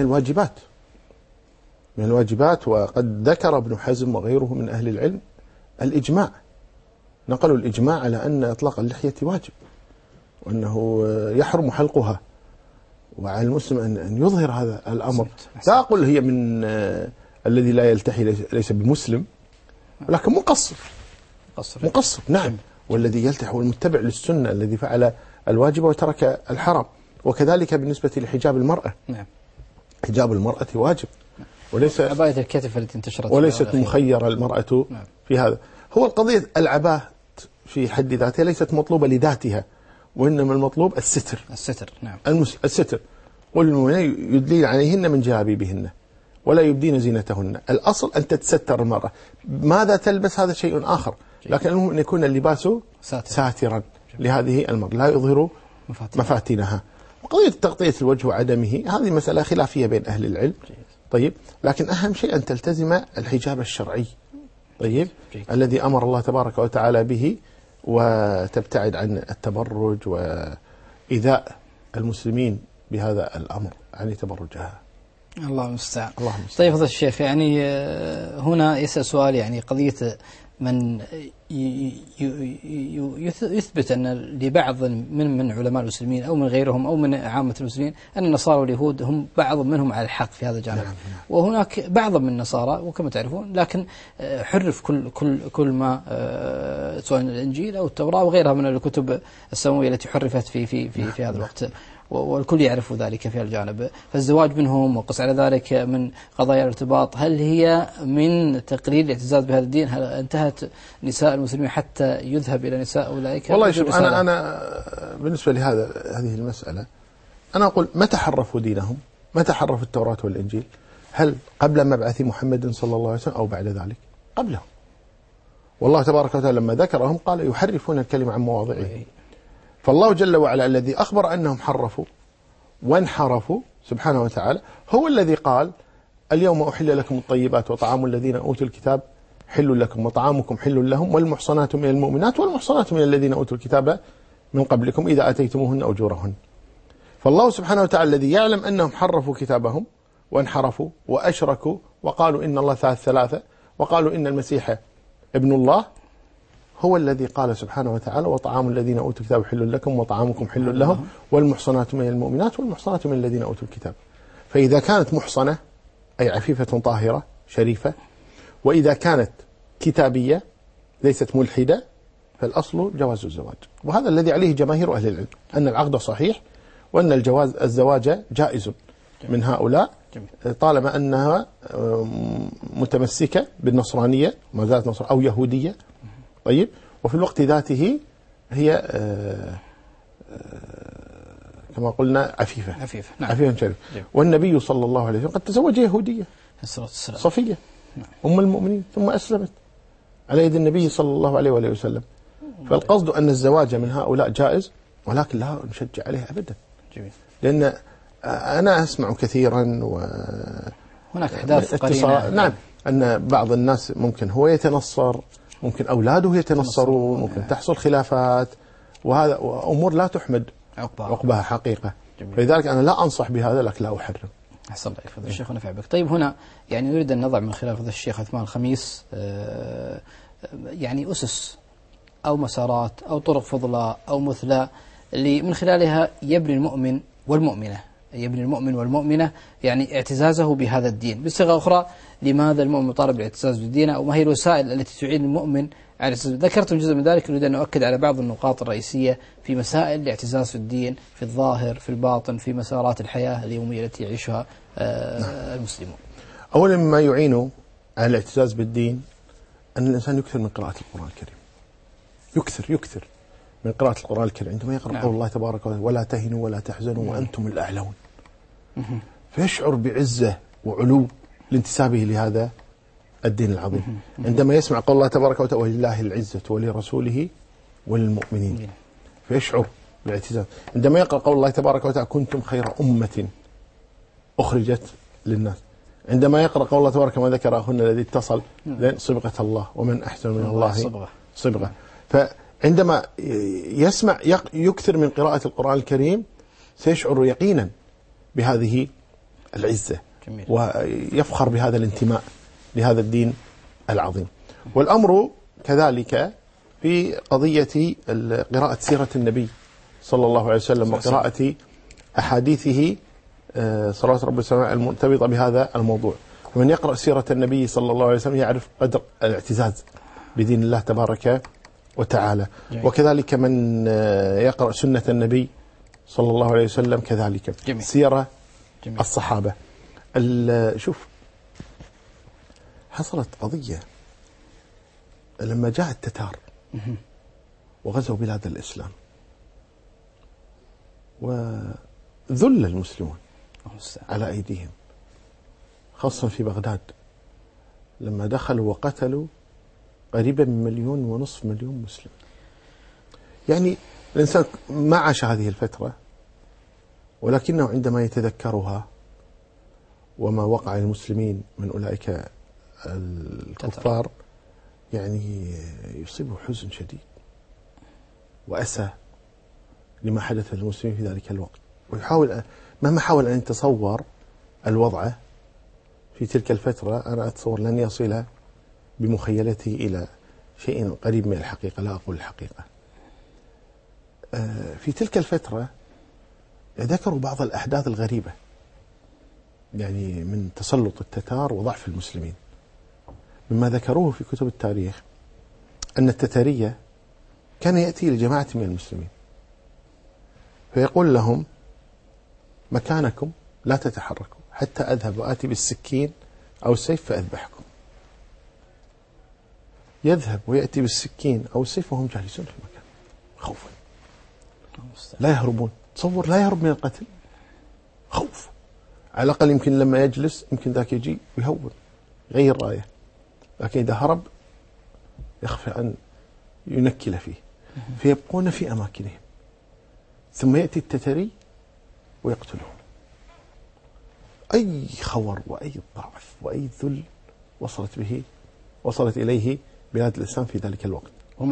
[SPEAKER 2] الواجبات، وقد ذكر ابن حزم وغيره من أهل العلم الإجماع، نقلوا الإجماع على أن إطلاق اللحية واجب، وأنه يحرم حلقها، وعلى المسلم أن يظهر هذا الأمر. لا أقول هي من الذي لا يلتحي ليس بمسلم، ولكن مقصر نعم، والذي يلتحي هو المتبع للسنة الذي فعل الواجب وترك الحرام. وكذلك بالنسبة لحجاب المرأة،
[SPEAKER 1] نعم،
[SPEAKER 2] حجاب المرأة واجب، وليس
[SPEAKER 1] عباية الكتف التي انتشرت،
[SPEAKER 2] وليست مخيرة المرأة في هذا. هو القضية العباءة في حد ذاتها ليست مطلوبة لذاتها، وإنما المطلوب الستر.
[SPEAKER 1] نعم.
[SPEAKER 2] الستر. والمؤمنين يدلين عليهن من جلابيبهن ولا يبدين زينتهن. الأصل أن تتستر المرأة، ماذا تلبس هذا شيء آخر، لكن المهم أن يكون اللباس ساترا لهذه المرأة، لا يظهر مفاتنها. وقضية تغطية الوجه وعدمه هذه مسألة خلافية بين أهل العلم. طيب، لكن أهم شيء أن تلتزم الحجاب الشرعي، طيب، الذي أمر الله تبارك وتعالى به، وتبتعد عن التبرج وإيذاء المسلمين بهذا الأمر، عن تبرجها.
[SPEAKER 1] الله المستعان. طيب فضل الشيخ، يعني هنا يسأل سؤال، يعني قضية من يثبت أن لبعض من علماء المسلمين أو من غيرهم أو من عامة المسلمين أن النصارى واليهود هم بعض منهم على الحق في هذا الجانب. نعم. وهناك بعض من النصارى وكما تعرفون، لكن حرف كل ما سواء الإنجيل أو التوراة وغيرها من الكتب السماوية التي حرفت في هذا الوقت، والكل يعرف ذلك في الجانب. فالزواج منهم وقس على ذلك من قضايا الارتباط، هل هي من تقرير الاعتزاز بهذا الدين؟ هل انتهت نساء المسلمين حتى يذهب إلى نساء أولئك؟
[SPEAKER 2] والله شوف، أنا بالنسبة هذه المسألة أنا أقول متى حرفوا دينهم؟ متى حرفوا التوراة والإنجيل؟ هل قبل مبعث محمد صلى الله عليه وسلم أو بعد ذلك؟ قبلهم. والله تبارك وتعالى لما ذكرهم قال يحرفون الكلمة عن مواضعه. فالله جل وعلا الذي أخبر أنهم حرفوا وانحرفوا سبحانه وتعالى هو الذي قال اليوم أحل لكم الطيبات وطعام الذين أوتوا الكتاب حل لكم وطعامكم حل لهم والمحصنات من المؤمنات والمحصنات من الذين أوتوا الكتاب من قبلكم إذا أتيتموهن أجورهن. فالله سبحانه وتعالى الذي يعلم أنهم حرفوا كتابهم وانحرفوا وأشركوا وقالوا إن الله ثلاثة وقالوا إن المسيح ابن الله، هو الذي قال سبحانه وتعالى وطعام الذين أوتوا الكتاب حل لكم وطعامكم حل لهم والمحصنات من المؤمنات والمحصنات من الذين أوتوا الكتاب. فإذا كانت محصنة أي عفيفة طاهرة شريفة، وإذا كانت كتابية ليست ملحدة، فالأصل جواز الزواج. وهذا الذي عليه جماهير أهل العلم، أن العقد صحيح وأن الزواج جائز من هؤلاء طالما أنها متمسكة بالنصرانية ما زالت نصر أو يهودية. طيب، وفي الوقت ذاته هي كما قلنا عفيفة.
[SPEAKER 1] نعم.
[SPEAKER 2] عفيفة شريف. والنبي صلى الله عليه وسلم قد تزوج يهودية صفية أم المؤمنين ثم أسلمت على يد النبي صلى الله عليه وآله وسلم. فالقصد أن الزواج من هؤلاء جائز، ولكن لا نشجع عليه أبدا.
[SPEAKER 1] جميل.
[SPEAKER 2] لأن أنا أسمع كثيرا
[SPEAKER 1] هناك أحداث قرينة.
[SPEAKER 2] نعم، أن بعض الناس ممكن هو يتنصر، ممكن أولاده يتنصرون، ممكن تحصل خلافات، وهذا أمور لا تحمد عقبها حقيقة.
[SPEAKER 1] جميل.
[SPEAKER 2] فلذلك أنا لا أنصح بهذا، لكن لا أحرم.
[SPEAKER 1] أحسن الله يحفظ الشيخ ونفع بك. طيب، هنا يعني نريد أن نضع من خلال فضل الشيخ عثمان الخميس يعني أسس أو مسارات أو طرق فضلى أو مثلى اللي من خلالها يبني المؤمن والمؤمنة يعني اعتزازه بهذا الدين. بصيغة أخرى، لماذا المؤمن مطالب بالاعتزاز بالدين، أو ما هي الوسائل التي تعين المؤمن على الاعتزاز؟ ذكرتم جزء من ذلك، نريد أن نؤكد على بعض النقاط الرئيسية في مسائل الاعتزاز في الدين، في الظاهر، في الباطن، في مسارات الحياة اليومية التي يعيشها المسلمون.
[SPEAKER 2] أولا، مما يعين على الاعتزاز بالدين أن الإنسان يكثر من قراءة القرآن الكريم. يكثر من قراءة القرآن الكريم. عندما يقرأ قول الله تبارك وتعالى: ولا تهنوا ولا تحزنوا وأنتم الأعلون، فيشعر بعزة وعلو لانتسابه لهذا الدين العظيم. عندما يسمع قول الله تبارك وتعالى: ولله العزة ولرسوله وللمؤمنين، فيشعر بالاعتزاز. عندما يقرأ قول الله تبارك وتعالى: كنتم خير أمة أخرجت للناس. عندما يقرأ قول الله تبارك ما ذكر أخونا الذي اتصل: صبغة الله ومن أحسن من الله صبغة. فعندما يسمع يكثر من قراءة القرآن الكريم سيشعر يقينا بهذه العزة.
[SPEAKER 1] جميل.
[SPEAKER 2] ويفخر بهذا الانتماء لهذا الدين العظيم. والأمر كذلك في قضية قراءة سيرة النبي صلى الله عليه وسلم وقراءة أحاديثه صلوات رب السماء المرتبطة بهذا الموضوع. ومن يقرأ سيرة النبي صلى الله عليه وسلم يعرف قدر الاعتزاز بدين الله تبارك وتعالى. وكذلك من يقرأ سنة النبي صلى الله عليه وسلم كذلك. سيرة الصحابة. شوف، حصلت قضية لما جاء التتار وغزوا بلاد الإسلام وذل المسلمون على أيديهم، خاصة في بغداد لما دخلوا وقتلوا قريبا من 1.5 مليون مسلم. يعني الإنسان ما عاش هذه الفترة، ولكنه عندما يتذكرها وما وقع للمسلمين من أولئك الكفار يعني يصيبه حزن شديد وأسى لما حدث للمسلمين في ذلك الوقت. ويحاول مهما حاول أن يتصور الوضع في تلك الفترة، أنا أتصور لن يصل بمخيلته إلى شيء قريب من الحقيقة، لا أقول الحقيقة. في تلك الفترة ذكروا بعض الأحداث الغريبة يعني من تسلط التتار وضعف المسلمين. مما ذكروه في كتب التاريخ أن التتارية كان يأتي لجماعة من المسلمين فيقول لهم: مكانكم لا تتحركوا حتى أذهب وآتي بالسكين أو السيف فأذبحكم. يذهب ويأتي بالسكين أو السيف وهم جالسون في المكان خوفا، لا يهربون. تصور، لا يهرب من القتل، خوف. على الأقل يمكن لما يجلس يمكن ذاك يجي ويهون غير راية، لكن إذا هرب يخفى أن ينكل فيه، فيبقون في أماكنهم. ثم يأتي التتري ويقتلهم. أي خور وأي ضعف وأي ذل وصلت إليه بلاد الإسلام في ذلك الوقت.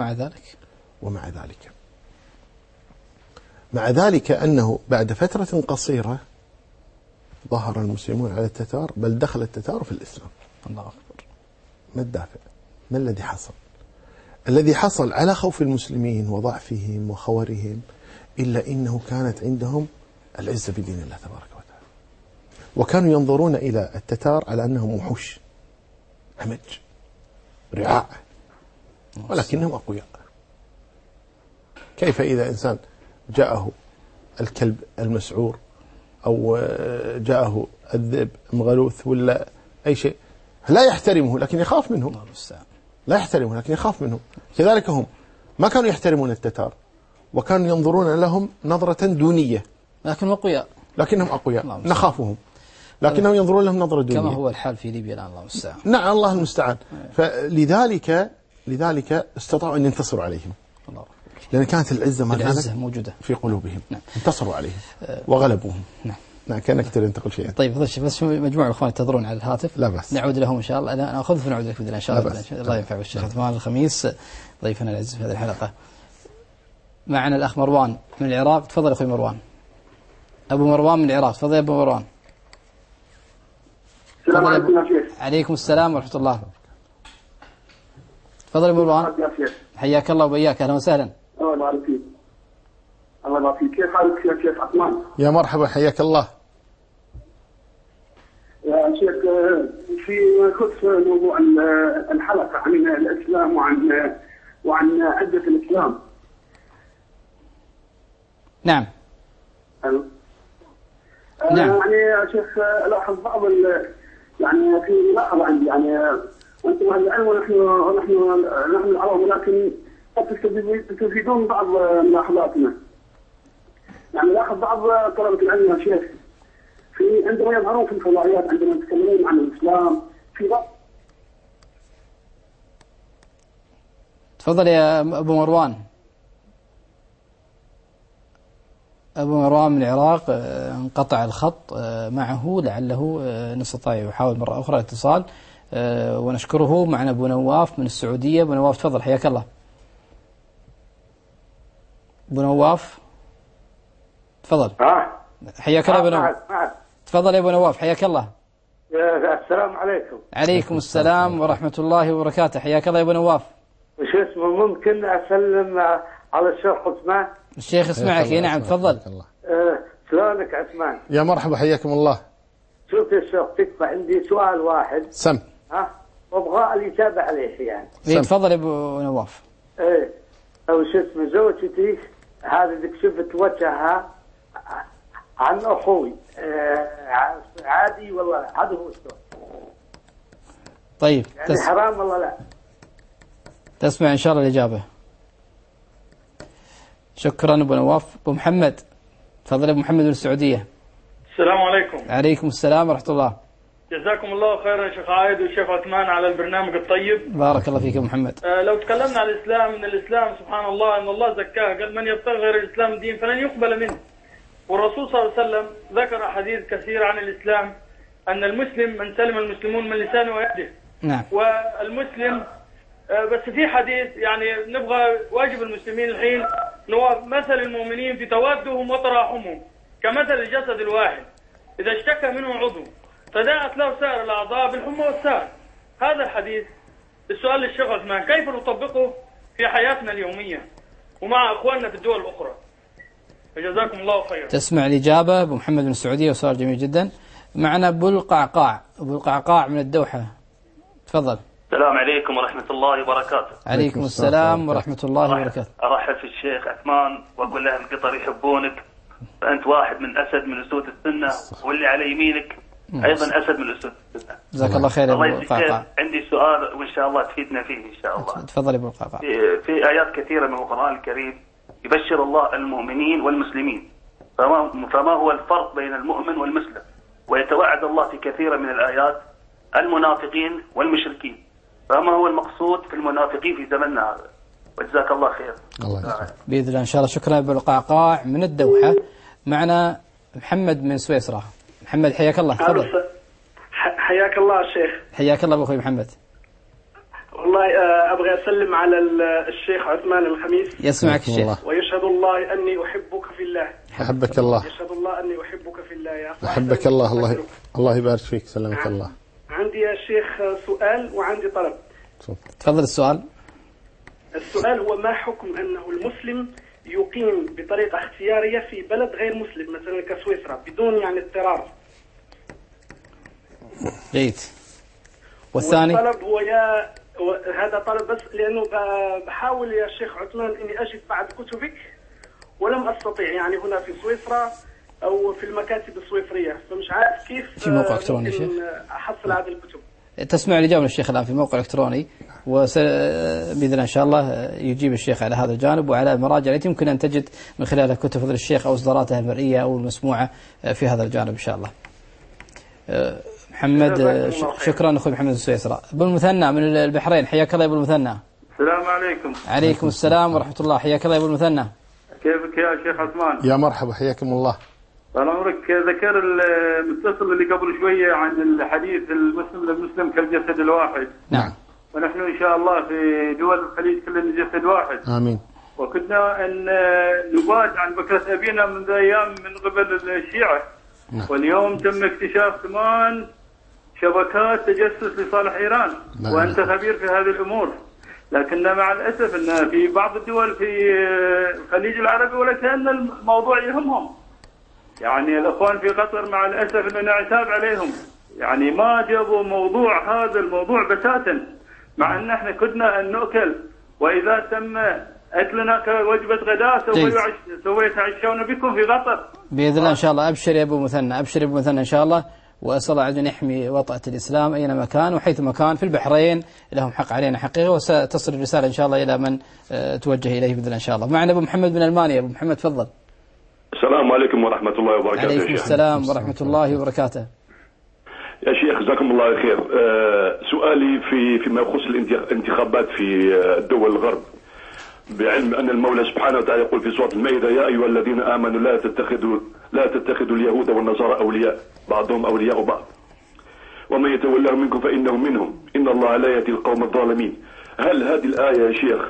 [SPEAKER 2] مع ذلك أنه بعد فترة قصيرة ظهر المسلمون على التتار، بل دخل التتار في الإسلام.
[SPEAKER 1] الله أكبر.
[SPEAKER 2] ما الدافع؟ ما الذي حصل؟ الذي حصل على خوف المسلمين وضعفهم وخورهم، إلا إنه كانت عندهم العزة بدين الله تبارك وتعالى، وكانوا ينظرون إلى التتار على أنهم وحوش همج رعاع، ولكنهم أقوياء. كيف إذا إنسان جاءه الكلب المسعور أو جاءه الذئب مغلوث ولا أي شيء لا يحترمه لكن يخاف منه، لا يحترمه لكن يخاف منه. كذلك هم ما كانوا يحترمون التتار وكانوا ينظرون لهم نظرة دونية،
[SPEAKER 1] لكنهم
[SPEAKER 2] أقوياء نخافهم، لكنهم ينظرون لهم نظرة دونية
[SPEAKER 1] كما هو الحال في ليبيا الآن. الله المستعان.
[SPEAKER 2] نعم الله المستعان. فلذلك استطاعوا أن ينتصروا عليهم، لأن كانت العزة
[SPEAKER 1] موجودة
[SPEAKER 2] في قلوبهم. نعم. انتصروا عليهم وغلبوهم.
[SPEAKER 1] نعم
[SPEAKER 2] كأنك تقول شيئا.
[SPEAKER 1] طيب بس مجموعة الأخوان ينتظرون على الهاتف.
[SPEAKER 2] لا بس
[SPEAKER 1] نعود لهم إن شاء الله. أنا أخذ ونعود لك إن شاء الله. الله ينفع بالشيخ عثمان الخميس ضيفنا العزيز في هذه الحلقة. معنا الأخ مروان من العراق. تفضل أخوي مروان. أبو مروان من العراق. تفضل يا أبو مروان.
[SPEAKER 6] السلام عليكم يا شيخ.
[SPEAKER 1] عليكم السلام ورحمة الله. تفضل يا أبو مروان. حياك الله وبياك. أهلا وسهلا.
[SPEAKER 6] الله يبارك فيك. الله يبارك فيك. كيف حالك يا شيخ عثمان؟
[SPEAKER 2] يا مرحبا حياك الله.
[SPEAKER 6] يا شيخ في خص موضوع الحلقة عن الإسلام وعن عدة الإسلام.
[SPEAKER 1] نعم.
[SPEAKER 6] نعم. يعني يا شيخ لاحظ بعض يعني في ملاحظة عندي، يعني أنتم أهل العلم ونحن العرب، ولكن تستفيدون بعض ملاحظاتنا. يعني لاحظ بعض طلبة العلم يا شيخ عندما يظهرون في الفضائيات عندما يتكلمون عن الإسلام في بعض.
[SPEAKER 1] تفضل يا أبو مروان. أبو مروان من العراق انقطع الخط معه، لعله نستطيع يحاول مرة أخرى الاتصال. ونشكره. معنا أبو نواف من السعودية. أبو نواف تفضل حياك الله. أبو نواف تفضل. حياك الله أبو نواف. تفضل يا أبو نواف حياك الله.
[SPEAKER 7] السلام عليكم.
[SPEAKER 1] عليكم السلام ورحمة الله وبركاته. حياك الله يا أبو نواف.
[SPEAKER 7] وش اسمه؟ ممكن أسلم على الشيخ عثمان؟
[SPEAKER 1] الشيخ اسمعك. نعم تفضل.
[SPEAKER 7] شلونك عثمان؟
[SPEAKER 2] يا مرحبا حياكم الله.
[SPEAKER 7] شوف يا شيخ تكفى عندي سؤال واحد
[SPEAKER 2] سم
[SPEAKER 7] وابغى الإجابة عليه يعني.
[SPEAKER 1] تفضل يا أبو نواف.
[SPEAKER 7] أو شو اسمه زوجتي هذه اللي كشفت وجهها عن أخوي عادي والله هذا هو السؤال.
[SPEAKER 1] طيب
[SPEAKER 7] يعني حرام والله لا؟
[SPEAKER 1] تسمع إن شاء الله الإجابة. شكرا أبو نواف. أبو محمد تفضل. أبو محمد من السعودية.
[SPEAKER 8] السلام عليكم.
[SPEAKER 1] عليكم السلام ورحمة الله.
[SPEAKER 8] جزاكم الله خيرا شيخ عايد والشيخ عثمان على البرنامج الطيب.
[SPEAKER 1] بارك الله فيك يا محمد.
[SPEAKER 8] لو تكلمنا عن الإسلام، من الإسلام سبحان الله أن الله زكاه، قال من يبتغي غير الإسلام دين فلن يقبل منه. والرسول صلى الله عليه وسلم ذكر حديث كثير عن الإسلام أن المسلم من سلم المسلمون من لسانه ويده.
[SPEAKER 1] نعم.
[SPEAKER 8] والمسلم بس في حديث يعني نبغى واجب المسلمين الحين مثل المؤمنين في توادهم وتراحمهم كمثل الجسد الواحد إذا اشتكى منه عضو فداعت له سائر الأعضاء بالحمى والسهر. هذا الحديث. السؤال للشيخ عثمان كيف نطبقه في حياتنا اليومية ومع أخواننا في الدول الأخرى؟ فجزاكم الله خيرا.
[SPEAKER 1] تسمع الإجابة. أبو محمد من السعودية وسؤال جميل جدا. معنا أبو القعقاع. أبو القعقاع من الدوحة. تفضل.
[SPEAKER 9] السلام عليكم ورحمة الله وبركاته.
[SPEAKER 1] عليكم السلام ورحمة الله وبركاته.
[SPEAKER 9] أرحب في الشيخ عثمان وأقول له القطر يحبونك، فأنت واحد من أسد من أسود السنة، واللي على يمينك أيضا أسد من أسود السنة.
[SPEAKER 1] جزاك الله خير يا أبو القعقاع.
[SPEAKER 9] عندي سؤال وإن شاء الله تفيدنا فيه إن شاء الله.
[SPEAKER 1] تفضل يا أبو القعقاع.
[SPEAKER 9] في آيات كثيرة من القرآن الكريم يبشر الله المؤمنين والمسلمين، فما هو الفرق بين المؤمن والمسلم؟ ويتوعد الله في كثير من الآيات المنافقين والمشركين، فما هو المقصود في المنافقين في زمننا هذا؟ وجزاك الله خير.
[SPEAKER 1] بإذن الله إن شاء الله. شكرا أبو القعقاع من الدوحة. معنا محمد من سويسرا. محمد حياك الله. تفضل.
[SPEAKER 10] حياك الله شيخ.
[SPEAKER 1] حياك الله أخوي محمد.
[SPEAKER 10] والله أبغى أسلم على الشيخ عثمان الخميس.
[SPEAKER 1] يسمعك الشيخ.
[SPEAKER 10] ويشهد الله أني أحبك في الله.
[SPEAKER 2] أحبك الله.
[SPEAKER 10] يشهد الله أني أحبك في الله يا أخي.
[SPEAKER 2] أحبك الله. الله يبارك فيك. سلامك الله.
[SPEAKER 10] عندي يا شيخ سؤال وعندي طلب.
[SPEAKER 1] تفضل السؤال.
[SPEAKER 10] السؤال هو ما حكم أنه المسلم يقيم بطريقة اختيارية في بلد غير مسلم مثلا كسويسرا بدون يعني اضطرار؟
[SPEAKER 1] جيد. والثاني؟
[SPEAKER 10] والطلب هو هذا طلب بس لأنه بحاول يا شيخ عثمان إني أجد بعض كتبك ولم أستطيع، يعني هنا في سويسرا أو في المكاتب السويسرية، فمش عارف كيف
[SPEAKER 1] في موقع إلكتروني
[SPEAKER 10] ممكن أحصل هذه الكتب.
[SPEAKER 1] تسمع الإجابة من الشيخ الآن في موقع إلكتروني، وبإذن الله إن شاء الله يجيب الشيخ على هذا الجانب وعلى المراجع التي يمكن أن تجد من خلالها كتب فضل الشيخ أو إصداراته المرئية أو المسموعة في هذا الجانب إن شاء الله. محمد، شكرا أخوي محمد السويسرا. أبو المثنى من البحرين، حياك الله يا أبو المثنى.
[SPEAKER 11] السلام عليكم.
[SPEAKER 1] عليكم السلام ورحمة الله، حياك الله يا أبو المثنى.
[SPEAKER 11] كيفك يا شيخ عثمان؟
[SPEAKER 2] يا مرحبا، حياكم الله.
[SPEAKER 11] طال عمرك. ذكر المتصل اللي قبل شوية عن الحديث المسلم للمسلم كالجسد الواحد.
[SPEAKER 1] نعم.
[SPEAKER 11] ونحن إن شاء الله في دول الخليج كلنا جسد واحد.
[SPEAKER 2] آمين.
[SPEAKER 11] وكنا أن نباد عن بكرة أبينا منذ أيام من قبل الشيعة.
[SPEAKER 2] نعم.
[SPEAKER 11] واليوم تم اكتشاف 8 شبكات تجسس لصالح إيران.
[SPEAKER 2] نعم.
[SPEAKER 11] وأنت خبير في هذه الأمور. لكن مع الأسف أن في بعض الدول في الخليج العربي ولكن الموضوع يهمهم. يعني الأخوان في قطر مع الأسف أننا نعتاب عليهم، يعني ما جابوا موضوع هذا الموضوع بتاتا، مع أن احنا كنا أن نؤكل، وإذا تم أكلنا كوجبة غداء سوف يتعشون بكم في قطر
[SPEAKER 1] بإذن الله إن شاء الله. أبشر يا أبو مثنى، أبشر يا أبو مثنى إن شاء الله، وأسأل الله أن يحمي وطأة الإسلام أينما كان وحيثما كان. في البحرين لهم حق علينا حقيقة، وستصل الرسالة إن شاء الله إلى من توجه إليه بإذن الله إن شاء الله. معنا أبو محمد من ألمانيا. أبو محمد تفضل.
[SPEAKER 12] السلام عليكم ورحمة الله وبركاته.
[SPEAKER 1] عليكم السلام ورحمة الله وبركاته.
[SPEAKER 12] يا شيخ جزاكم الله خير. سؤالي فيما يخص الانتخابات في دول الغرب، بعلم أن المولى سبحانه وتعالى يقول في سورة المائدة: يا أيها الذين آمنوا لا تتخذوا اليهود والنصارى أولياء بعضهم أولياء بعض ومن يتولهم منكم فإنه منهم إن الله لا يهدي القوم الظالمين. هل هذه الآية يا شيخ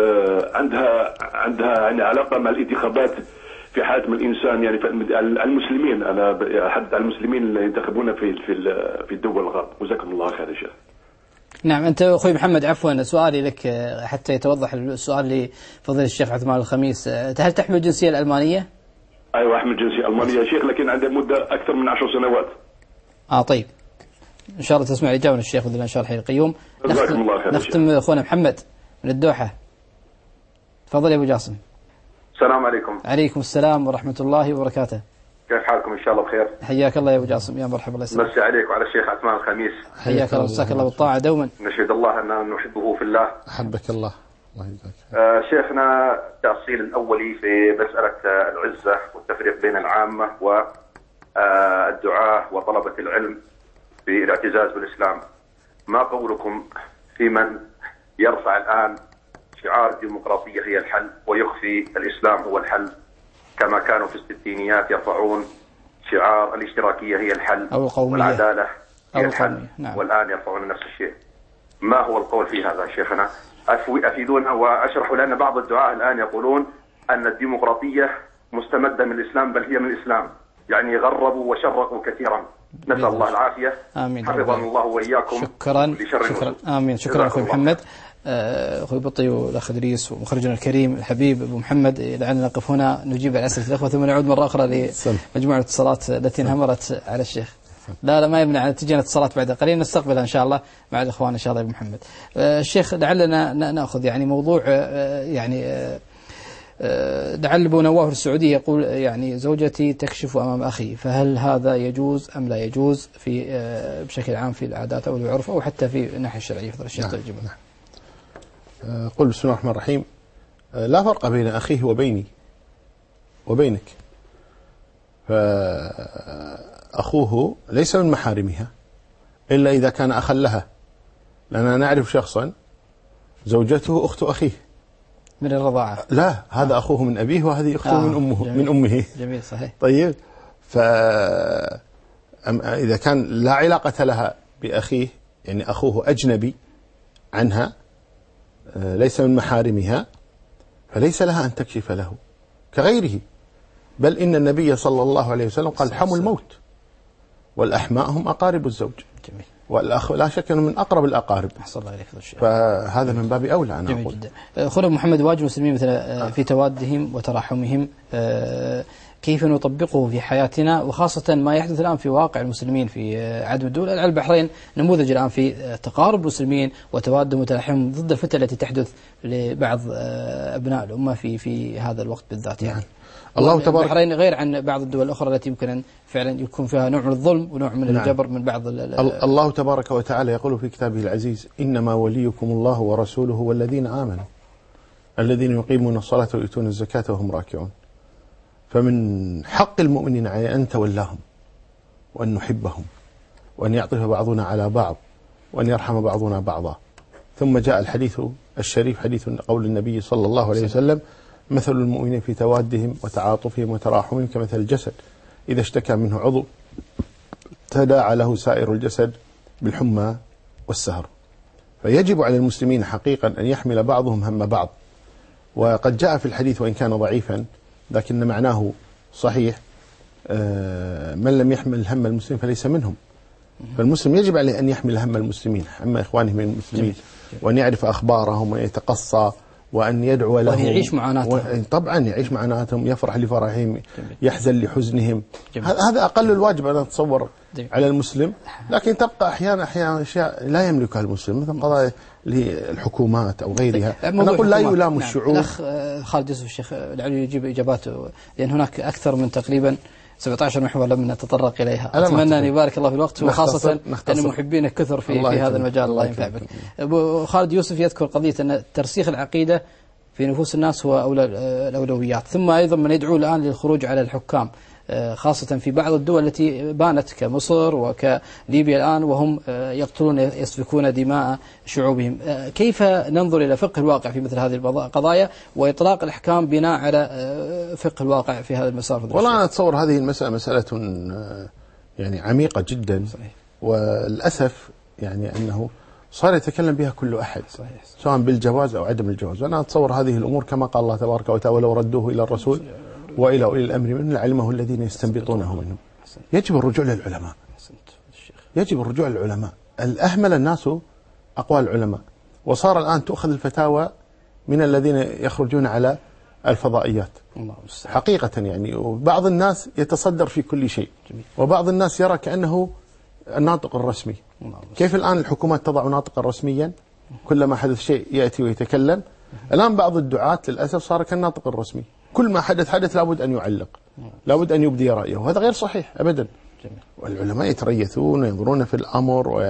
[SPEAKER 12] عندها يعني علاقة مع الانتخابات في حالة من الإنسان، يعني المسلمين، أنا أحدث عن المسلمين اللي ينتخبون في الدول الغرب؟ جزاكم الله خير يا شيخ.
[SPEAKER 1] نعم. أنت أخوي محمد، عفوا سؤالي لك حتى يتوضح السؤال لفضيلة الشيخ عثمان الخميس، هل تحمل الجنسية الألمانية؟
[SPEAKER 12] أيوة أحمل الجنسية الألمانية يا شيخ، لكن عندي مدة أكثر من 10 سنوات.
[SPEAKER 1] طيب إن شاء الله تسمع الإجابة من الشيخ بإذن الله إن شاء الله الحي القيوم.
[SPEAKER 12] جزاكم الله خير.
[SPEAKER 1] نختم أخونا محمد من الدوحة. تفضل يا أبو جاسم.
[SPEAKER 13] السلام عليكم.
[SPEAKER 1] عليكم السلام ورحمة الله وبركاته.
[SPEAKER 13] كيف حالكم؟ إن شاء الله بخير.
[SPEAKER 1] حياك الله يا أبو جاسم، يا مرحبا. الله يسلمك.
[SPEAKER 13] مسي عليك وعلى الشيخ عثمان الخميس.
[SPEAKER 1] حياك الله ومساك الله بالطاعة دوما.
[SPEAKER 13] نشهد الله أننا نحبه في الله.
[SPEAKER 2] أحبك الله. الله يجزاك.
[SPEAKER 13] شيخنا، التأصيل الأولي في مسألة العزة والتفريق بين العامة والدعاة وطلبة العلم في الاعتزاز بالإسلام، ما قولكم في من يرفع الآن شعار الديمقراطية هي الحل ويخفي الإسلام هو الحل، كما كانوا في الستينيات يرفعون شعار الاشتراكية هي الحل
[SPEAKER 1] أو القومية
[SPEAKER 13] والعدالة هي
[SPEAKER 1] أو
[SPEAKER 13] الحل.
[SPEAKER 1] نعم.
[SPEAKER 13] والآن يرفعون نفس الشيء. ما هو القول في هذا شيخنا؟ أفيدونا وأشرحوا، لأن بعض الدعاة الآن يقولون أن الديمقراطية مستمدة من الإسلام، بل هي من الإسلام، يعني غربوا وشرقوا كثيرا. نسأل الله العافية.
[SPEAKER 1] آمين.
[SPEAKER 13] حفظنا الله وإياكم.
[SPEAKER 1] شكرا. آمين. شكرا أخوي محمد. أخوي بطي والأخ إدريس ومخرجنا الكريم الحبيب أبو محمد، لعلنا نقف هنا نجيب على أسئلة الأخوة ثم نعود مرة أخرى لمجموعة الاتصالات التي انهمرت على الشيخ. لا ما يمنع، تجينا اتصالات بعد قليل نستقبلها إن شاء الله مع الإخوان إن شاء الله. أبو محمد الشيخ، لعلنا نأخذ يعني موضوع يعني لعل أبو نواف السعودي يقول يعني زوجتي تكشف أمام أخي، فهل هذا يجوز أم لا يجوز في بشكل عام في العادات أو العرف أو حتى في الناحية الشرعية؟ فضل الشيخ ترجمه.
[SPEAKER 2] قل بسم الله الرحمن الرحيم. لا فرق بين أخيه وبيني وبينك، فأخوه ليس من محارمها إلا إذا كان أخا لها، لأننا نعرف شخصا زوجته أخت أخيه
[SPEAKER 1] من الرضاعة.
[SPEAKER 2] لا، هذا أخوه من أبيه وهذه أخته من أمه.
[SPEAKER 1] جميل.
[SPEAKER 2] من أمه.
[SPEAKER 1] جميل صحيح.
[SPEAKER 2] طيب، فإذا كان لا علاقة لها بأخيه، يعني أخوه أجنبي عنها ليس من محارمها، فليس لها أن تكشف له كغيره. بل إن النبي صلى الله عليه وسلم قال: حموا الموت والأحماء هم أقارب الزوج.
[SPEAKER 1] جميل.
[SPEAKER 2] والأخ لا شك أنه من أقرب الأقارب.
[SPEAKER 1] أحسن الله إليك.
[SPEAKER 2] فهذا من باب أولى أنا
[SPEAKER 1] جميل
[SPEAKER 2] أقول.
[SPEAKER 1] جدا. أخونا محمد، واجب المسلمين مثل في توادهم وتراحمهم كيف نطبقه في حياتنا، وخاصة ما يحدث الآن في واقع المسلمين في عدد الدول. البحرين نموذج الآن في تقارب المسلمين وتوادم وتلاحم ضد الفتن التي تحدث لبعض أبناء الأمة في هذا الوقت بالذات يعني. الله تبارك. البحرين غير عن بعض الدول الأخرى التي يمكن أن فعلا يكون فيها نوع من الظلم ونوع من الجبر من بعض
[SPEAKER 2] الله تبارك وتعالى يقول في كتابه العزيز: إنما وليكم الله ورسوله والذين آمنوا الذين يقيمون الصلاة ويؤتون الزكاة وهم راكعون. فمن حق المؤمنين عليه أن نتولاهم وأن نحبهم وأن يعطف بعضنا على بعض وأن يرحم بعضنا بعضا. ثم جاء الحديث الشريف، حديث قول النبي صلى الله عليه وسلم: مثل المؤمنين في توادهم وتعاطفهم وتراحمهم كمثل الجسد إذا اشتكى منه عضو تداعى له سائر الجسد بالحمى والسهر. فيجب على المسلمين حقيقة أن يحمل بعضهم هم بعض. وقد جاء في الحديث وإن كان ضعيفا لكن معناه صحيح: من لم يحمل هم المسلمين فليس منهم. فالمسلم يجب عليه أن يحمل هم المسلمين، هم إخوانه من المسلمين، وأن يعرف أخبارهم وأن يتقصى وأن يدعو لهم،
[SPEAKER 1] وأن يعيش معاناتهم.
[SPEAKER 2] طبعا يعيش معاناتهم، يفرح لفرحهم، يحزن لحزنهم. هذا أقل الواجب أنا أتصور على المسلم. لكن تبقى أحيانا أشياء لا يملكها المسلم، مثل قضايا للحكومات أو غيرها. أنا أقول لا يلام الشعوب.
[SPEAKER 1] الأخ خالد يوسف الشيخ لعله يجيب إجاباته، لأن هناك أكثر من تقريبا 17 محور لم نتطرق إليها. أتمنى أن يبارك الله في الوقت، وخاصة أن محبينك كثر في هذا المجال. الله ينفع بك. أبو خالد يوسف يذكر قضية أن ترسيخ العقيدة في نفوس الناس هو الأولويات، ثم أيضا من يدعو الآن للخروج على الحكام، خاصة في بعض الدول التي بانت كمصر وكليبيا الآن وهم يقتلون يسفكون دماء شعوبهم. كيف ننظر إلى فقه الواقع في مثل هذه القضايا وإطلاق الأحكام بناء على فقه الواقع في هذا المسار؟
[SPEAKER 2] والله أنا أتصور هذه المسألة مسألة يعني عميقة جدا. صحيح. والأسف يعني أنه صار يتكلم بها كل أحد. صحيح. سواء بالجواز أو عدم الجواز. أنا أتصور هذه الأمور كما قال الله تبارك وتعالى: ولو ردوه إلى الرسول وإلى أولي الأمر منهم لعلمه الذين يستنبطونه منهم. يجب الرجوع للعلماء. يجب الرجوع للعلماء. الأهمل الناس أقوال العلماء، وصار الآن تؤخذ الفتاوى من الذين يخرجون على الفضائيات حقيقة يعني. وبعض الناس يتصدر في كل شيء، وبعض الناس يرى كأنه الناطق الرسمي. كيف الآن الحكومات تضع ناطقا رسميا، كلما حدث شيء يأتي ويتكلم. الآن بعض الدعاة للأسف صار كالناطق الرسمي، كل ما حدث لابد أن يعلق، لابد أن يبدي رأيه، وهذا غير صحيح أبدا. والعلماء يتريثون وينظرون في الأمر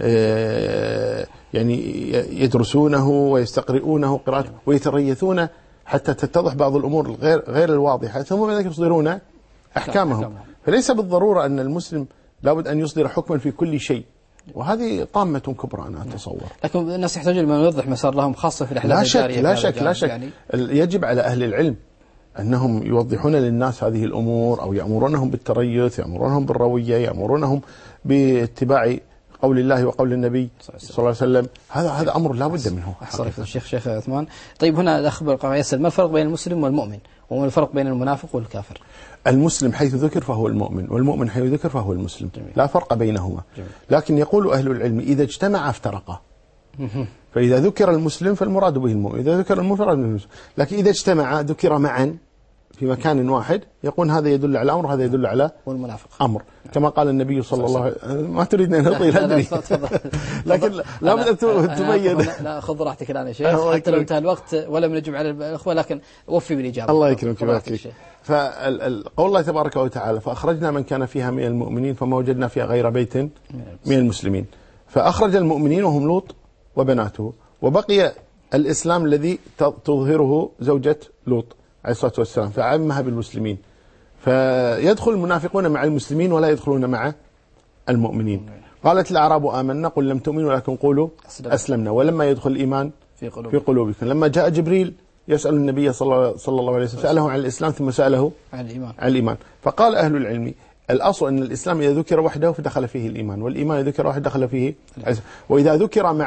[SPEAKER 2] يعني يدرسونه ويستقرئونه قراءة ويتريثون حتى تتضح بعض الأمور غير الواضحة، ثم بعد ذلك يصدرون أحكامهم. فليس بالضرورة أن المسلم لابد أن يصدر حكما في كل شيء، وهذه طامة كبرى أنا أتصور.
[SPEAKER 1] لكن الناس يحتاجون لمن يوضح مسار لهم، خاصة في الأحداث الجارية.
[SPEAKER 2] لا شك يعني يجب على أهل العلم أنهم يوضحون للناس هذه الأمور، أو يأمرونهم بالتريث، يأمرونهم بالروية، يأمرونهم باتباع قول الله وقول النبي صلى الله عليه وسلم. هذا أمر لا بد منه.
[SPEAKER 1] صرف الشيخ عثمان. طيب هنا الأخ يسأل: ما الفرق بين المسلم والمؤمن؟ وما الفرق بين المنافق والكافر؟
[SPEAKER 2] المسلم حيث ذكر فهو المؤمن، والمؤمن حيث ذكر فهو المسلم. جميل. لا فرق بينهما. جميل. لكن يقول أهل العلم: إذا اجتمع افترقا. فإذا ذكر المسلم فالمراد به المؤمن، إذا ذكر المؤمن فالمراد به المسلم. لكن إذا اجتمع ذكر معا في مكان واحد يقول هذا يدل على أمر وهذا يدل على
[SPEAKER 1] والمنافق
[SPEAKER 2] أمر، كما قال النبي صلى الله عليه وسلم. ما تريد أن أطيل أدري، لكن لا بد أن تبين.
[SPEAKER 1] لا خذ راحتك الآن يا شيخ، حتى لو انتهى الوقت ولم نجب على الأخوة، لكن وفي بالإجابة.
[SPEAKER 2] الله يكرمك. فقول الله تبارك وتعالى: فأخرجنا من كان فيها من المؤمنين فما وجدنا فيها غير بيت من المسلمين. فأخرج المؤمنين وهم لوط وبناته، وبقي الإسلام الذي تظهره زوجة لوط عليه الصلاة والسلام، فعمها بالمسلمين. فيدخل المنافقون مع المسلمين ولا يدخلون مع المؤمنين. قالت الأعراب آمنا قل لم تؤمنوا ولكن قولوا أسلمنا ولما يدخل الإيمان في قلوبكم. لما جاء جبريل يسأل النبي صلى الله عليه وسلم، سأله عن الإسلام ثم سأله عن الإيمان. فقال أهل العلم: الأصل أن الإسلام إذا ذكر وحده فدخل فيه الإيمان، والإيمان إذا ذكر وحده دخل فيه، وإذا ذكر معا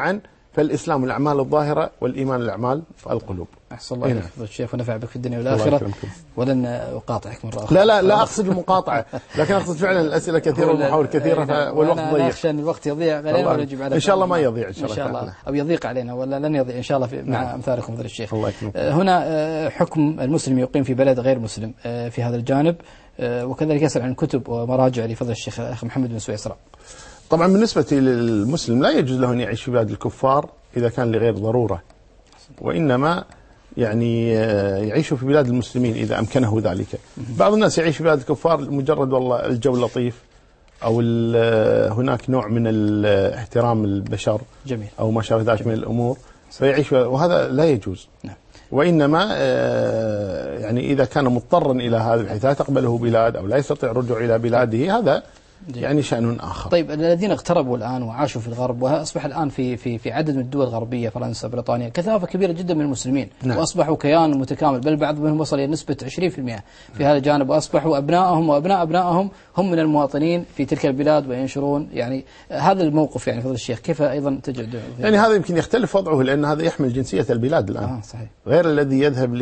[SPEAKER 2] فالإسلام الأعمال الظاهرة والإيمان الأعمال القلوب.
[SPEAKER 1] أحسن الله إليك فضيلة الشيخ ونفع بك في الدنيا والآخرة، ولن أقاطعك مرة أخرى.
[SPEAKER 2] لا أقصد المقاطعة، لكن أقصد فعلا الأسئلة كثيرة والمحاور كثيرة والوقت ضيق.
[SPEAKER 1] أخشى أن الوقت يضيع علينا ولا نجيب على
[SPEAKER 2] إن شاء الله ما يضيع إن
[SPEAKER 1] شاء الله أو يضيق علينا ولا لن يضيع إن شاء الله مع أمثالكم فضيلة الشيخ. هنا حكم المسلم يقيم في بلد غير مسلم في هذا الجانب، وكذلك يسأل عن كتب ومراجع لفضل الشيخ أخ محمد بن سويسرا.
[SPEAKER 2] طبعا بالنسبة للمسلم لا يجوز له أن يعيش في بلاد الكفار إذا كان لغير ضرورة، وإنما يعني يعيش في بلاد المسلمين إذا أمكنه ذلك. بعض الناس يعيش في بلاد الكفار مجرد والله الجو لطيف أو هناك نوع من احترام البشر
[SPEAKER 1] جميل.
[SPEAKER 2] أو ما شابه ذلك من الأمور فيعيش، وهذا لا يجوز.
[SPEAKER 1] نعم.
[SPEAKER 2] وإنما يعني إذا كان مضطرا إلى هذا بحيث لا تقبله بلاد أو لا يستطيع الرجوع إلى بلاده هذا يعني شأن آخر.
[SPEAKER 1] طيب الذين اغتربوا الآن وعاشوا في الغرب وأصبح الآن في عدد من الدول الغربية فرنسا بريطانيا كثافة كبيرة جدا من المسلمين. نعم. وأصبحوا كيان متكامل، بل بعض منهم وصل إلى نسبة 20% في هذا الجانب، وأصبحوا أبنائهم وأبناء أبنائهم هم من المواطنين في تلك البلاد وينشرون يعني هذا الموقف. يعني فضل الشيخ كيف أيضا تجد
[SPEAKER 2] يعني هذا يمكن يختلف وضعه لأن هذا يحمل جنسية البلاد الآن.
[SPEAKER 1] صحيح.
[SPEAKER 2] غير الذي يذهب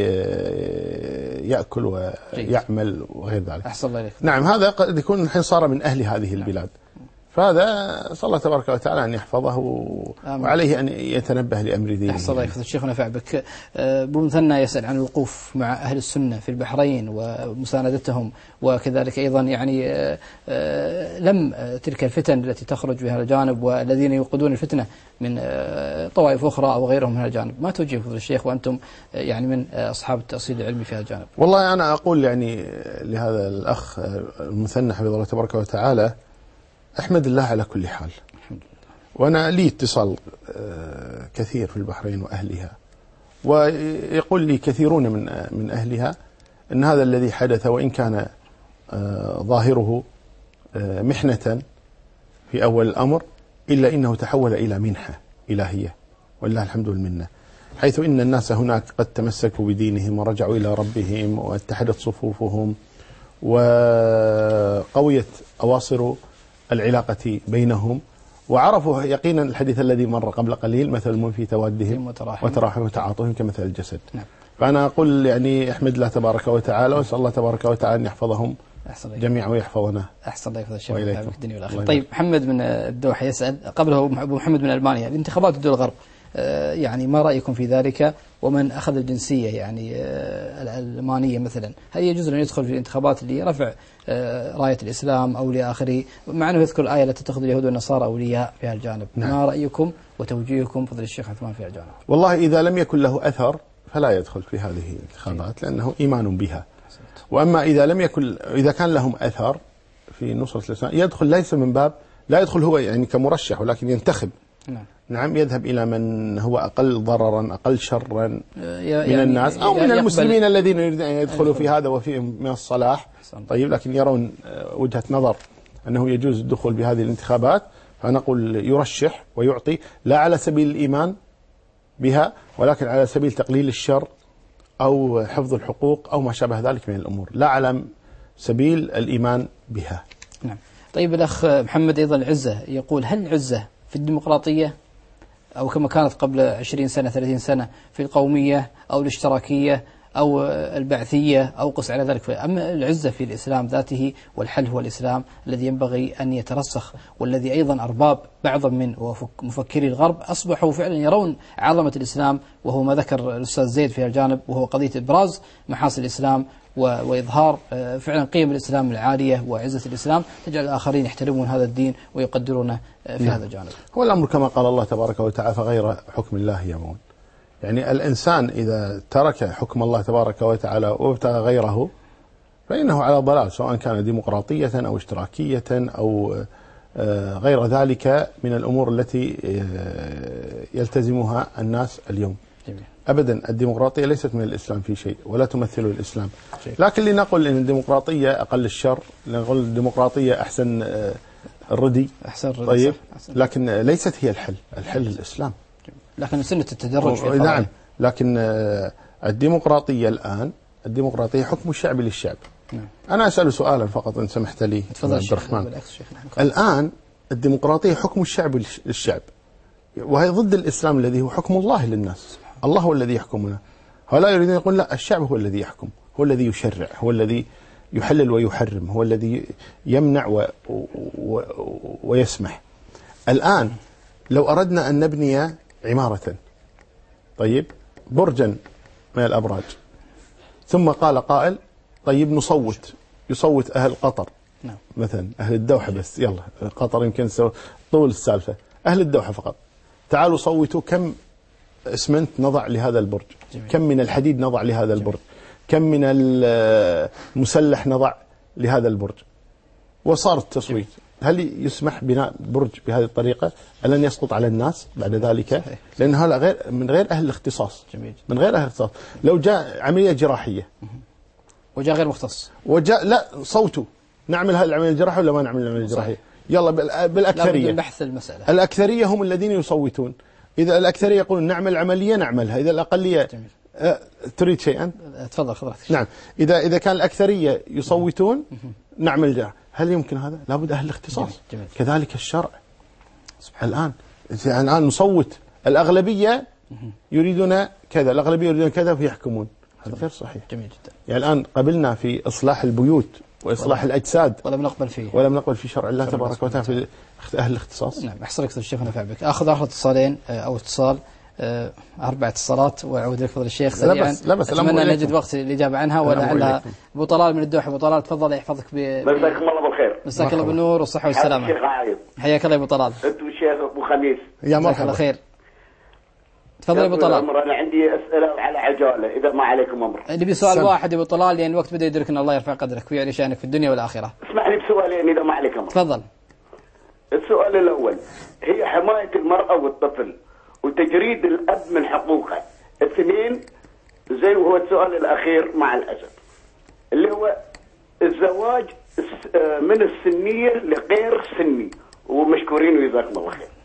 [SPEAKER 2] ليأكل ويعمل وغير ذلك.
[SPEAKER 1] أحسن الله إليك.
[SPEAKER 2] نعم هذا قد يكون الحين صار من أهل هذه البلاد. فهذا صلى الله تبارك وتعالى أن يحفظه وعليه أن يتنبه لأمر دينه.
[SPEAKER 1] أحسن الله إليك الشيخ ونفع بك. بمثنى يسأل عن الوقوف مع أهل السنة في البحرين ومساندتهم، وكذلك أيضا يعني لم تلك الفتن التي تخرج بهذا الجانب والذين يوقدون الفتنة من طوائف أخرى أو غيرهم من هذا الجانب، ما توجه فضل الشيخ وأنتم يعني من أصحاب التأصيل العلمي في هذا الجانب؟
[SPEAKER 2] والله أنا أقول يعني لهذا الأخ المثنى حفظه الله تبارك وتعالى أحمد الله على كل حال. وأنا لي اتصال كثير في البحرين وأهلها، ويقول لي كثيرون من أهلها أن هذا الذي حدث وإن كان ظاهره محنة في أول الأمر إلا إنه تحول إلى منحة إلهية ولله الحمد والمنة، حيث إن الناس هناك قد تمسكوا بدينهم ورجعوا إلى ربهم واتحدت صفوفهم وقويت أواصر العلاقة بينهم، وعرفوا يقينا الحديث الذي مر قبل قليل مثل المؤمن في توادهم وتراحمهم وتعاطفهم كمثل الجسد.
[SPEAKER 1] نعم.
[SPEAKER 2] فأنا أقول يعني احمد الله تبارك وتعالى وأسأل الله تبارك وتعالى أن يحفظهم جميعا ويحفظنا.
[SPEAKER 1] أحسن الله يحفظ الشيخ في الدنيا والآخرة. طيب محمد من الدوحة يسأل قبله أبو محمد من ألمانيا، الانتخابات الدول الغرب يعني ما رأيكم في ذلك؟ ومن أخذ الجنسية يعني الألمانية مثلا هل يجوز أن يدخل في الانتخابات لرفع راية الإسلام أو لآخره، مع أنه يذكر الآية التي تأخذ اليهود والنصارى أولياء في هذا الجانب؟ نعم. ما رأيكم وتوجيهكم فضل الشيخ عثمان في هذا الجانب؟
[SPEAKER 2] والله إذا لم يكن له أثر فلا يدخل في هذه الانتخابات لأنه إيمان بها. وأما إذا كان لهم أثر في نصرة الإسلام يدخل، ليس من باب لا يدخل هو يعني كمرشح، ولكن ينتخب. نعم يذهب إلى من هو أقل ضررا أقل شرا من الناس أو من المسلمين الذين يريدون أن يدخلوا في هذا وفيه من الصلاح. طيب لكن يرون وجهة نظر أنه يجوز الدخول بهذه الانتخابات، فنقول يرشح ويعطي لا على سبيل الإيمان بها ولكن على سبيل تقليل الشر أو حفظ الحقوق أو ما شابه ذلك من الأمور، لا على سبيل الإيمان بها.
[SPEAKER 1] نعم. طيب الأخ محمد أيضا العزة يقول هل العزة في الديمقراطية أو كما كانت قبل 20 سنة 30 سنة في القومية أو الاشتراكية أو البعثية أو قس على ذلك؟ أما العزة في الإسلام ذاته والحل هو الإسلام الذي ينبغي أن يترسخ، والذي أيضا أرباب بعضا من مفكري الغرب أصبحوا فعلا يرون عظمة الإسلام، وهو ما ذكر الأستاذ زيد في الجانب، وهو قضية إبراز محاسن الإسلام وإظهار فعلا قيم الإسلام العالية وعزة الإسلام تجعل الآخرين يحترمون هذا الدين ويقدرونه في هذا الجانب.
[SPEAKER 2] هو الأمر كما قال الله تبارك وتعالى فغير حكم الله يبغون. يعني الإنسان إذا ترك حكم الله تبارك وتعالى وابتغى غيره فإنه على ضلال، سواء كان ديمقراطية أو اشتراكية أو غير ذلك من الأمور التي يلتزمها الناس اليوم. جميل. أبدا الديمقراطية ليست من الإسلام في شيء ولا تمثل الإسلام. لكن لنقل أن الديمقراطية أقل الشر، لنقول الديمقراطية أحسن الردي. طيب لكن ليست هي الحل الإسلام.
[SPEAKER 1] لكن سنة التدرج في
[SPEAKER 2] نعم. لكن الديمقراطية الآن الديمقراطية حكم الشعب للشعب. نعم. أنا أسأل سؤالا فقط إن سمحت لي عبد الرحمن. الآن الديمقراطية حكم الشعب للشعب، وهي ضد الإسلام الذي هو حكم الله للناس. الله هو الذي يحكمنا. هؤلاء يريدون يقول لا، الشعب هو الذي يحكم، هو الذي يشرع، هو الذي يحلل ويحرم، هو الذي يمنع ويسمح. الآن لو أردنا أن نبني عمارة، طيب برجا من الأبراج، ثم قال قائل طيب يصوت أهل قطر مثلا، أهل الدوحة بس، يلا قطر يمكن طول السالفة، أهل الدوحة فقط، تعالوا صوتوا كم اسمنت نضع لهذا البرج، كم من الحديد نضع لهذا البرج، كم من المسلح نضع لهذا البرج، وصار التصويت. هل يسمح بناء برج بهذه الطريقة؟ ألن يسقط على الناس بعد ذلك؟ لأن هذا من غير أهل الاختصاص، من غير أهل الاختصاص. لو جاء عملية جراحية
[SPEAKER 1] وجاء غير مختص،
[SPEAKER 2] لا صوتوا نعمل هذه العملية الجراحية ولا ما نعمل العملية الجراحية؟ يلا بالأكثرية،
[SPEAKER 1] بحث المسألة.
[SPEAKER 2] الأكثرية هم الذين يصوتون. إذا الأكثرية يقولون نعمل العملية نعملها، إذا الأقلية تريد شيئا
[SPEAKER 1] تفضل خذ.
[SPEAKER 2] نعم، إذا كان الأكثرية يصوتون نعمل جراحة. هل يمكن هذا؟ لابد أهل الاختصاص. كذلك الشرع. الآن نصوت، الأغلبية يريدون كذا، الأغلبية يريدون كذا فيحكمون. هذا غير صحيح.
[SPEAKER 1] جميل جدا.
[SPEAKER 2] يعني الآن قبلنا في إصلاح البيوت وإصلاح الأجساد،
[SPEAKER 1] ولم نقبل فيه
[SPEAKER 2] شرع الله تبارك وتعالى في أهل الاختصاص.
[SPEAKER 1] نعم، أحسنك الشيخ ونفع بك. أخذ آخر اتصالين أو اتصال 4 اتصالات وأعود لك فضل الشيخ سريعا. أتمنى أن نجد وقت للإجابة عنها، ولعلها أبو طلال من الدوحة. أبو طلال تفضل، يحفظك.
[SPEAKER 13] مساكم الله بالخير.
[SPEAKER 1] مساك الله بالنور والصحة والسلامة.
[SPEAKER 13] الشيخ عايض،
[SPEAKER 1] حياك الله يا أبو طلال.
[SPEAKER 13] أنت والشيخ أبو خميس،
[SPEAKER 2] يا مرحبا.
[SPEAKER 1] الله خير. تفضل يا أبو طلال.
[SPEAKER 13] أنا عندي أسئلة على عجالة إذا ما عليكم أمر.
[SPEAKER 1] اللي بسؤال واحد يا أبو طلال، لأن الوقت بدأ يدركنا. الله يرفع قدرك ويعلي شأنك في الدنيا والآخرة.
[SPEAKER 13] اسمح لي بسؤالين إذا ما عليك أمر.
[SPEAKER 1] تفضل.
[SPEAKER 13] السؤال الأول، هي حماية المرأة والطفل وتجريد الأب من حقوقه. 2 زي وهو السؤال الأخير مع الأسف، اللي هو الزواج من السنية لغير سني. ومشكورين وجزاكم الله خير.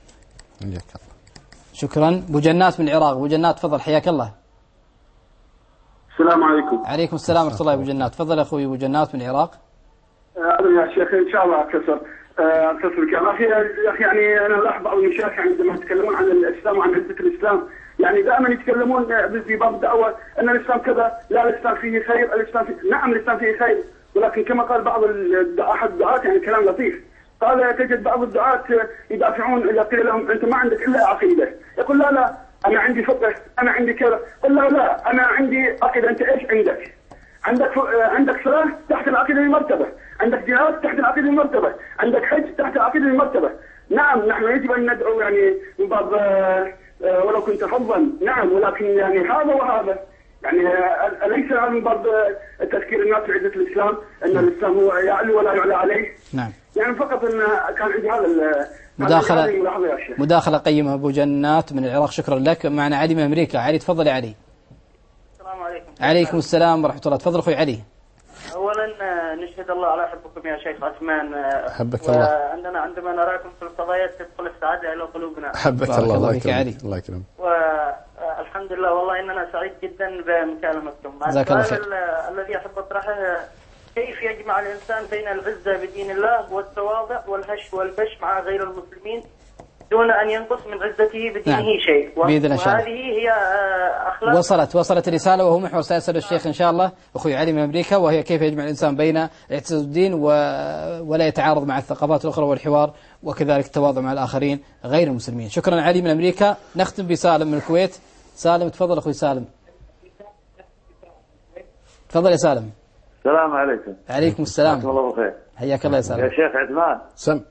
[SPEAKER 1] شكرا. أبو جنات من العراق. أبو جنات تفضل، حياك الله.
[SPEAKER 6] السلام عليكم.
[SPEAKER 1] عليكم السلام ورحمة الله. أبو جنات تفضل أخوي أبو جنات من العراق.
[SPEAKER 6] يا شيخ إن شاء الله أكثر الكلام. أخي يعني أنا لاحظ بعض المشايخ عندما يتكلمون عن الإسلام وعن عزة الإسلام، يعني دائما يتكلمون في باب الدعوة أن الإسلام كذا، لا الإسلام فيه خير، الإسلام فيه، نعم الإسلام فيه خير، ولكن كما قال بعض أحد الدعاة يعني كلام لطيف، قال تجد بعض الدعاة يدافعون إذا قيل لهم أنت ما عندك إلا عقيدة، يقول لا أنا عندي فقه، أنا عندي كذا، قل لا أنا عندي عقيدة. أنت إيش عندك؟ عندك صلاة تحت العقيدة المرتبة، عندك جهاد تحت العقيدة المرتبة، عندك حج تحت العقيدة المرتبة. نعم نحن يجب أن ندعو يعني من باب ولو كنت فظا، نعم، ولكن يعني هذا وهذا، يعني أليس هذا من باب تذكير الناس بعزة الإسلام أن الإسلام هو يعلو ولا يعلى عليه.
[SPEAKER 1] نعم.
[SPEAKER 6] يعني فقط أن كان عندي هذا
[SPEAKER 1] مداخلة قيمة أبو جنات من العراق. شكرا لك. معنا علي من أمريكا. علي تفضل يا علي.
[SPEAKER 14] السلام عليكم.
[SPEAKER 1] عليكم السلام ورحمة الله. تفضل أخوي علي.
[SPEAKER 14] أولا نشهد الله على حبكم يا شيخ عثمان.
[SPEAKER 2] حبك الله.
[SPEAKER 14] عندما نراكم في الفضائيات تدخل السعادة إلى قلوبنا.
[SPEAKER 2] حبك الله. الله يكرمك. الله يكرمك.
[SPEAKER 14] والحمد لله والله إننا سعيد جدا بمكالمتكم. السؤال الذي أحب أطرحه، كيف يجمع الإنسان بين العزة بدين الله والتواضع والهش والبش مع غير المسلمين دون أن ينقص من عزته بدينه شيء؟ وهذه هي أخلاق.
[SPEAKER 1] وصلت الرسالة، وهو محور سيسأل الشيخ إن شاء الله أخوي علي من أمريكا، وهي كيف يجمع الإنسان بين اعتزاز الدين ولا يتعارض مع الثقافات الأخرى والحوار، وكذلك التواضع مع الآخرين غير المسلمين. شكرا علي من أمريكا. نختم بسالم من الكويت. سالم تفضل أخوي سالم. تفضل يا سالم.
[SPEAKER 15] السلام عليكم.
[SPEAKER 1] عليكم السلام.
[SPEAKER 15] جزاك الله بخير.
[SPEAKER 1] حياك الله يا سالم.
[SPEAKER 15] يا شيخ عثمان.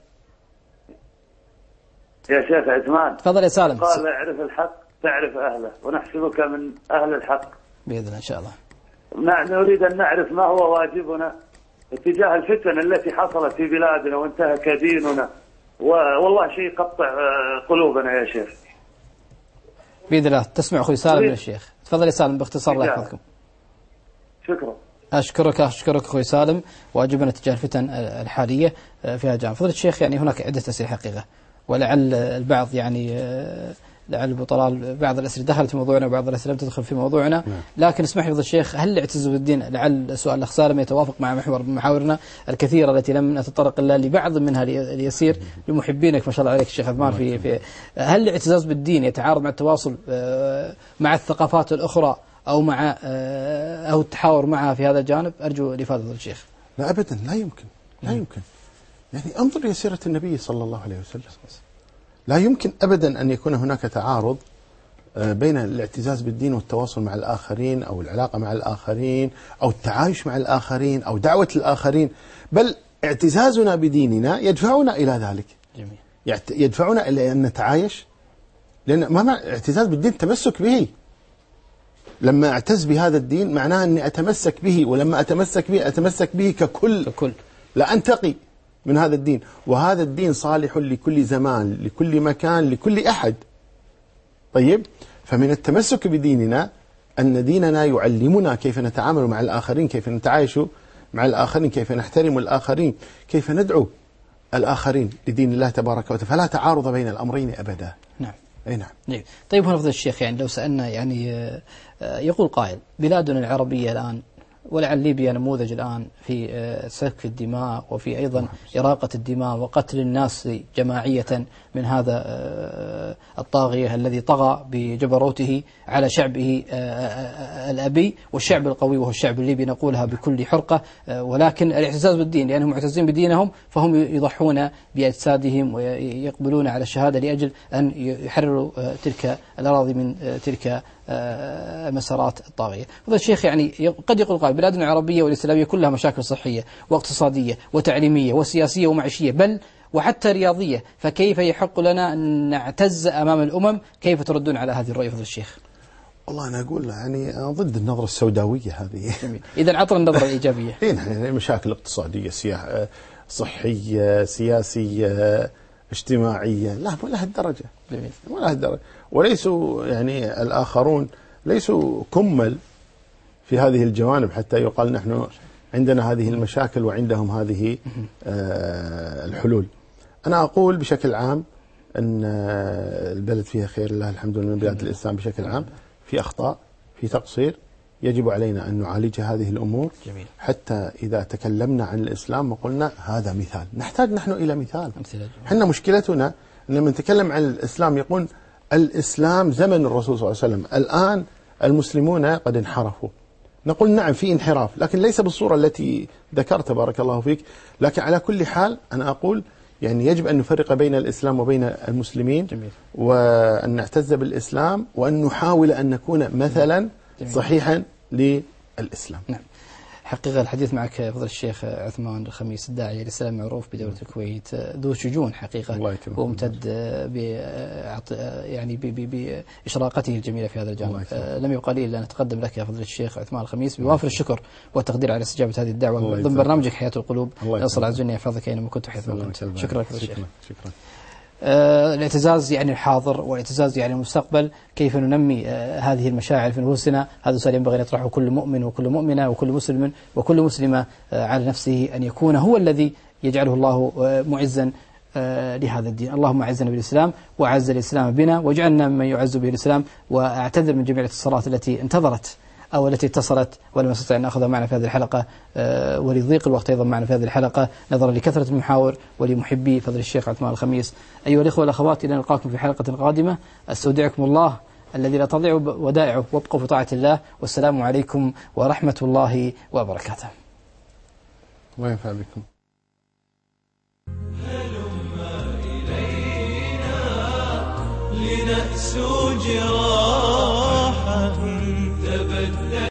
[SPEAKER 15] يا شيخ عثمان.
[SPEAKER 1] تفضل يا سالم.
[SPEAKER 15] قال اعرف الحق تعرف أهله، ونحسبك من أهل الحق
[SPEAKER 1] بإذن الله إن شاء الله.
[SPEAKER 15] نريد أن نعرف ما هو واجبنا اتجاه الفتن التي حصلت في بلادنا وانتهك ديننا، والله شيء يقطع قلوبنا يا شيخ.
[SPEAKER 1] بإذن الله. تسمع أخوي سالم من الشيخ. تفضل يا سالم باختصار الله يحفظكم.
[SPEAKER 15] شكرا.
[SPEAKER 1] أشكرك أخوي سالم. واجبنا تجاه الفتن الحالية في هذا الجانب. فضل الشيخ، يعني هناك عدة أسئلة حقيقة، ولعل البعض يعني لعل بطلال بعض الأسئلة دخلت في موضوعنا وبعض الأسئلة لم تدخل في موضوعنا، لكن اسمح لي فضل الشيخ، هل الاعتزاز بالدين، لعل سؤال الأخ سالم يتوافق مع محاورنا الكثيرة التي لم نتطرق إلا لبعض منها اليسير لمحبينك ما شاء الله عليك الشيخ عثمان، في هل الاعتزاز بالدين يتعارض مع التواصل مع الثقافات الأخرى أو مع أو التحاور معها في هذا الجانب؟ أرجو الإفادة فضل الشيخ.
[SPEAKER 2] لا أبدا، لا يمكن، لا يمكن. يعني انظر إلى سيرة النبي صلى الله عليه وسلم، لا يمكن أبدا أن يكون هناك تعارض بين الاعتزاز بالدين والتواصل مع الآخرين أو العلاقة مع الآخرين أو التعايش مع الآخرين أو دعوة الآخرين، بل اعتزازنا بديننا يدفعنا إلى ذلك. جميل. يدفعنا إلى أن نتعايش، لأن ما معنى اعتزاز بالدين؟ تمسك به. لما اعتز بهذا الدين معناه أني أتمسك به، ولما أتمسك به أتمسك به ككل. لا أنتقي من هذا الدين، وهذا الدين صالح لكل زمان، لكل مكان، لكل أحد. طيب، فمن التمسك بديننا أن ديننا يعلمنا كيف نتعامل مع الآخرين، كيف نتعايش مع الآخرين، كيف نحترم الآخرين، كيف ندعو الآخرين لدين الله تبارك وتعالى، فلا تعارض بين الأمرين أبدا.
[SPEAKER 1] نعم.
[SPEAKER 2] أي نعم.
[SPEAKER 1] طيب هنا فضل الشيخ، يعني لو سألنا، يعني يقول قائل بلادنا العربية الآن ولعل ليبيا نموذج الآن في سفك الدماء وفي أيضا إراقة الدماء وقتل الناس جماعية من هذا الطاغية الذي طغى بجبروته على شعبه الأبي والشعب القوي وهو الشعب الليبي، نقولها بكل حرقة. ولكن الاعتزاز بالدين، لأنهم معتزين بدينهم فهم يضحون بأجسادهم ويقبلون على الشهادة لأجل أن يحرروا تلك الأراضي من تلك مسارات الطاغية. هذا الشيخ يعني قد يقول قال بلادنا العربية والإسلامية كلها مشاكل صحية واقتصادية وتعليمية وسياسية ومعيشية بل وحتى رياضية، فكيف يحق لنا أن نعتز أمام الأمم؟ كيف تردون على هذه الرؤية فضل الشيخ؟
[SPEAKER 2] والله أنا أقول يعني ضد النظرة السوداوية هذه.
[SPEAKER 1] جميل. إذن عطنا النظرة الإيجابية.
[SPEAKER 2] يعني مشاكل اقتصادية، صحية، سياسية، اجتماعية، لا ولا هالدرجة.
[SPEAKER 1] جميل.
[SPEAKER 2] ولا هالدرجة، وليسوا يعني الآخرون ليسوا كمل في هذه الجوانب حتى يقال نحن عندنا هذه المشاكل وعندهم هذه الحلول. أنا أقول بشكل عام أن البلد فيها خير الله الحمد لله، من بلاد الإسلام بشكل عام في أخطاء، في تقصير، يجب علينا أن نعالج هذه الأمور.
[SPEAKER 1] جميل.
[SPEAKER 2] حتى إذا تكلمنا عن الإسلام وقلنا هذا مثال، نحتاج نحن إلى مثال. حنا مشكلتنا لما نتكلم عن الإسلام يقول الإسلام زمن الرسول صلى الله عليه وسلم، الآن المسلمون قد انحرفوا. نقول نعم في انحراف، لكن ليس بالصورة التي ذكرت بارك الله فيك. لكن على كل حال أنا أقول يعني يجب أن نفرق بين الإسلام وبين المسلمين.
[SPEAKER 1] جميل.
[SPEAKER 2] وأن نعتز بالإسلام وأن نحاول أن نكون مثلا صحيحا للإسلام.
[SPEAKER 1] نعم. حقيقة الحديث معك فضل الشيخ عثمان الخميس، الداعية للإسلام معروف بدولة الكويت، ذو شجون حقيقة وممتد يعني بإشراقته الجميلة في هذا الجانب. لم يبقى لي إلا أن أتقدم لك يا فضل الشيخ عثمان الخميس بوافر الشكر والتقدير على استجابة هذه الدعوة ضمن برنامجك حياة القلوب. نصل عز وجل يحفظك أينما كنت وحيث ما كنت. شكرا فضل الشيخ.
[SPEAKER 2] شكرا.
[SPEAKER 1] الاعتزاز يعني الحاضر والاعتزاز يعني المستقبل، كيف ننمي هذه المشاعر في نفوسنا؟ هذا سؤال ينبغي أن يطرحه كل مؤمن وكل مؤمنة وكل مسلم وكل مسلمة على نفسه، أن يكون هو الذي يجعله الله معزا لهذا الدين. اللهم أعزنا بالإسلام وأعز الإسلام بنا واجعلنا ممن يعز به الإسلام. وأعتذر من جميع الاتصالات التي انتظرت أو التي اتصلت ولم نستطع أن نأخذها معنا في هذه الحلقة، ولضيق الوقت أيضا معنا في هذه الحلقة نظرا لكثرة المحاور ولمحبي فضل الشيخ عثمان الخميس. أيها الإخوة والأخوات، إلى نلقاكم في حلقة قادمة. أستودعكم الله الذي لا تضيع ودائعه، وابقوا في طاعة الله، والسلام عليكم ورحمة الله وبركاته.
[SPEAKER 2] الله ينفع بكم.
[SPEAKER 16] هلم إلينا لنأسو جراح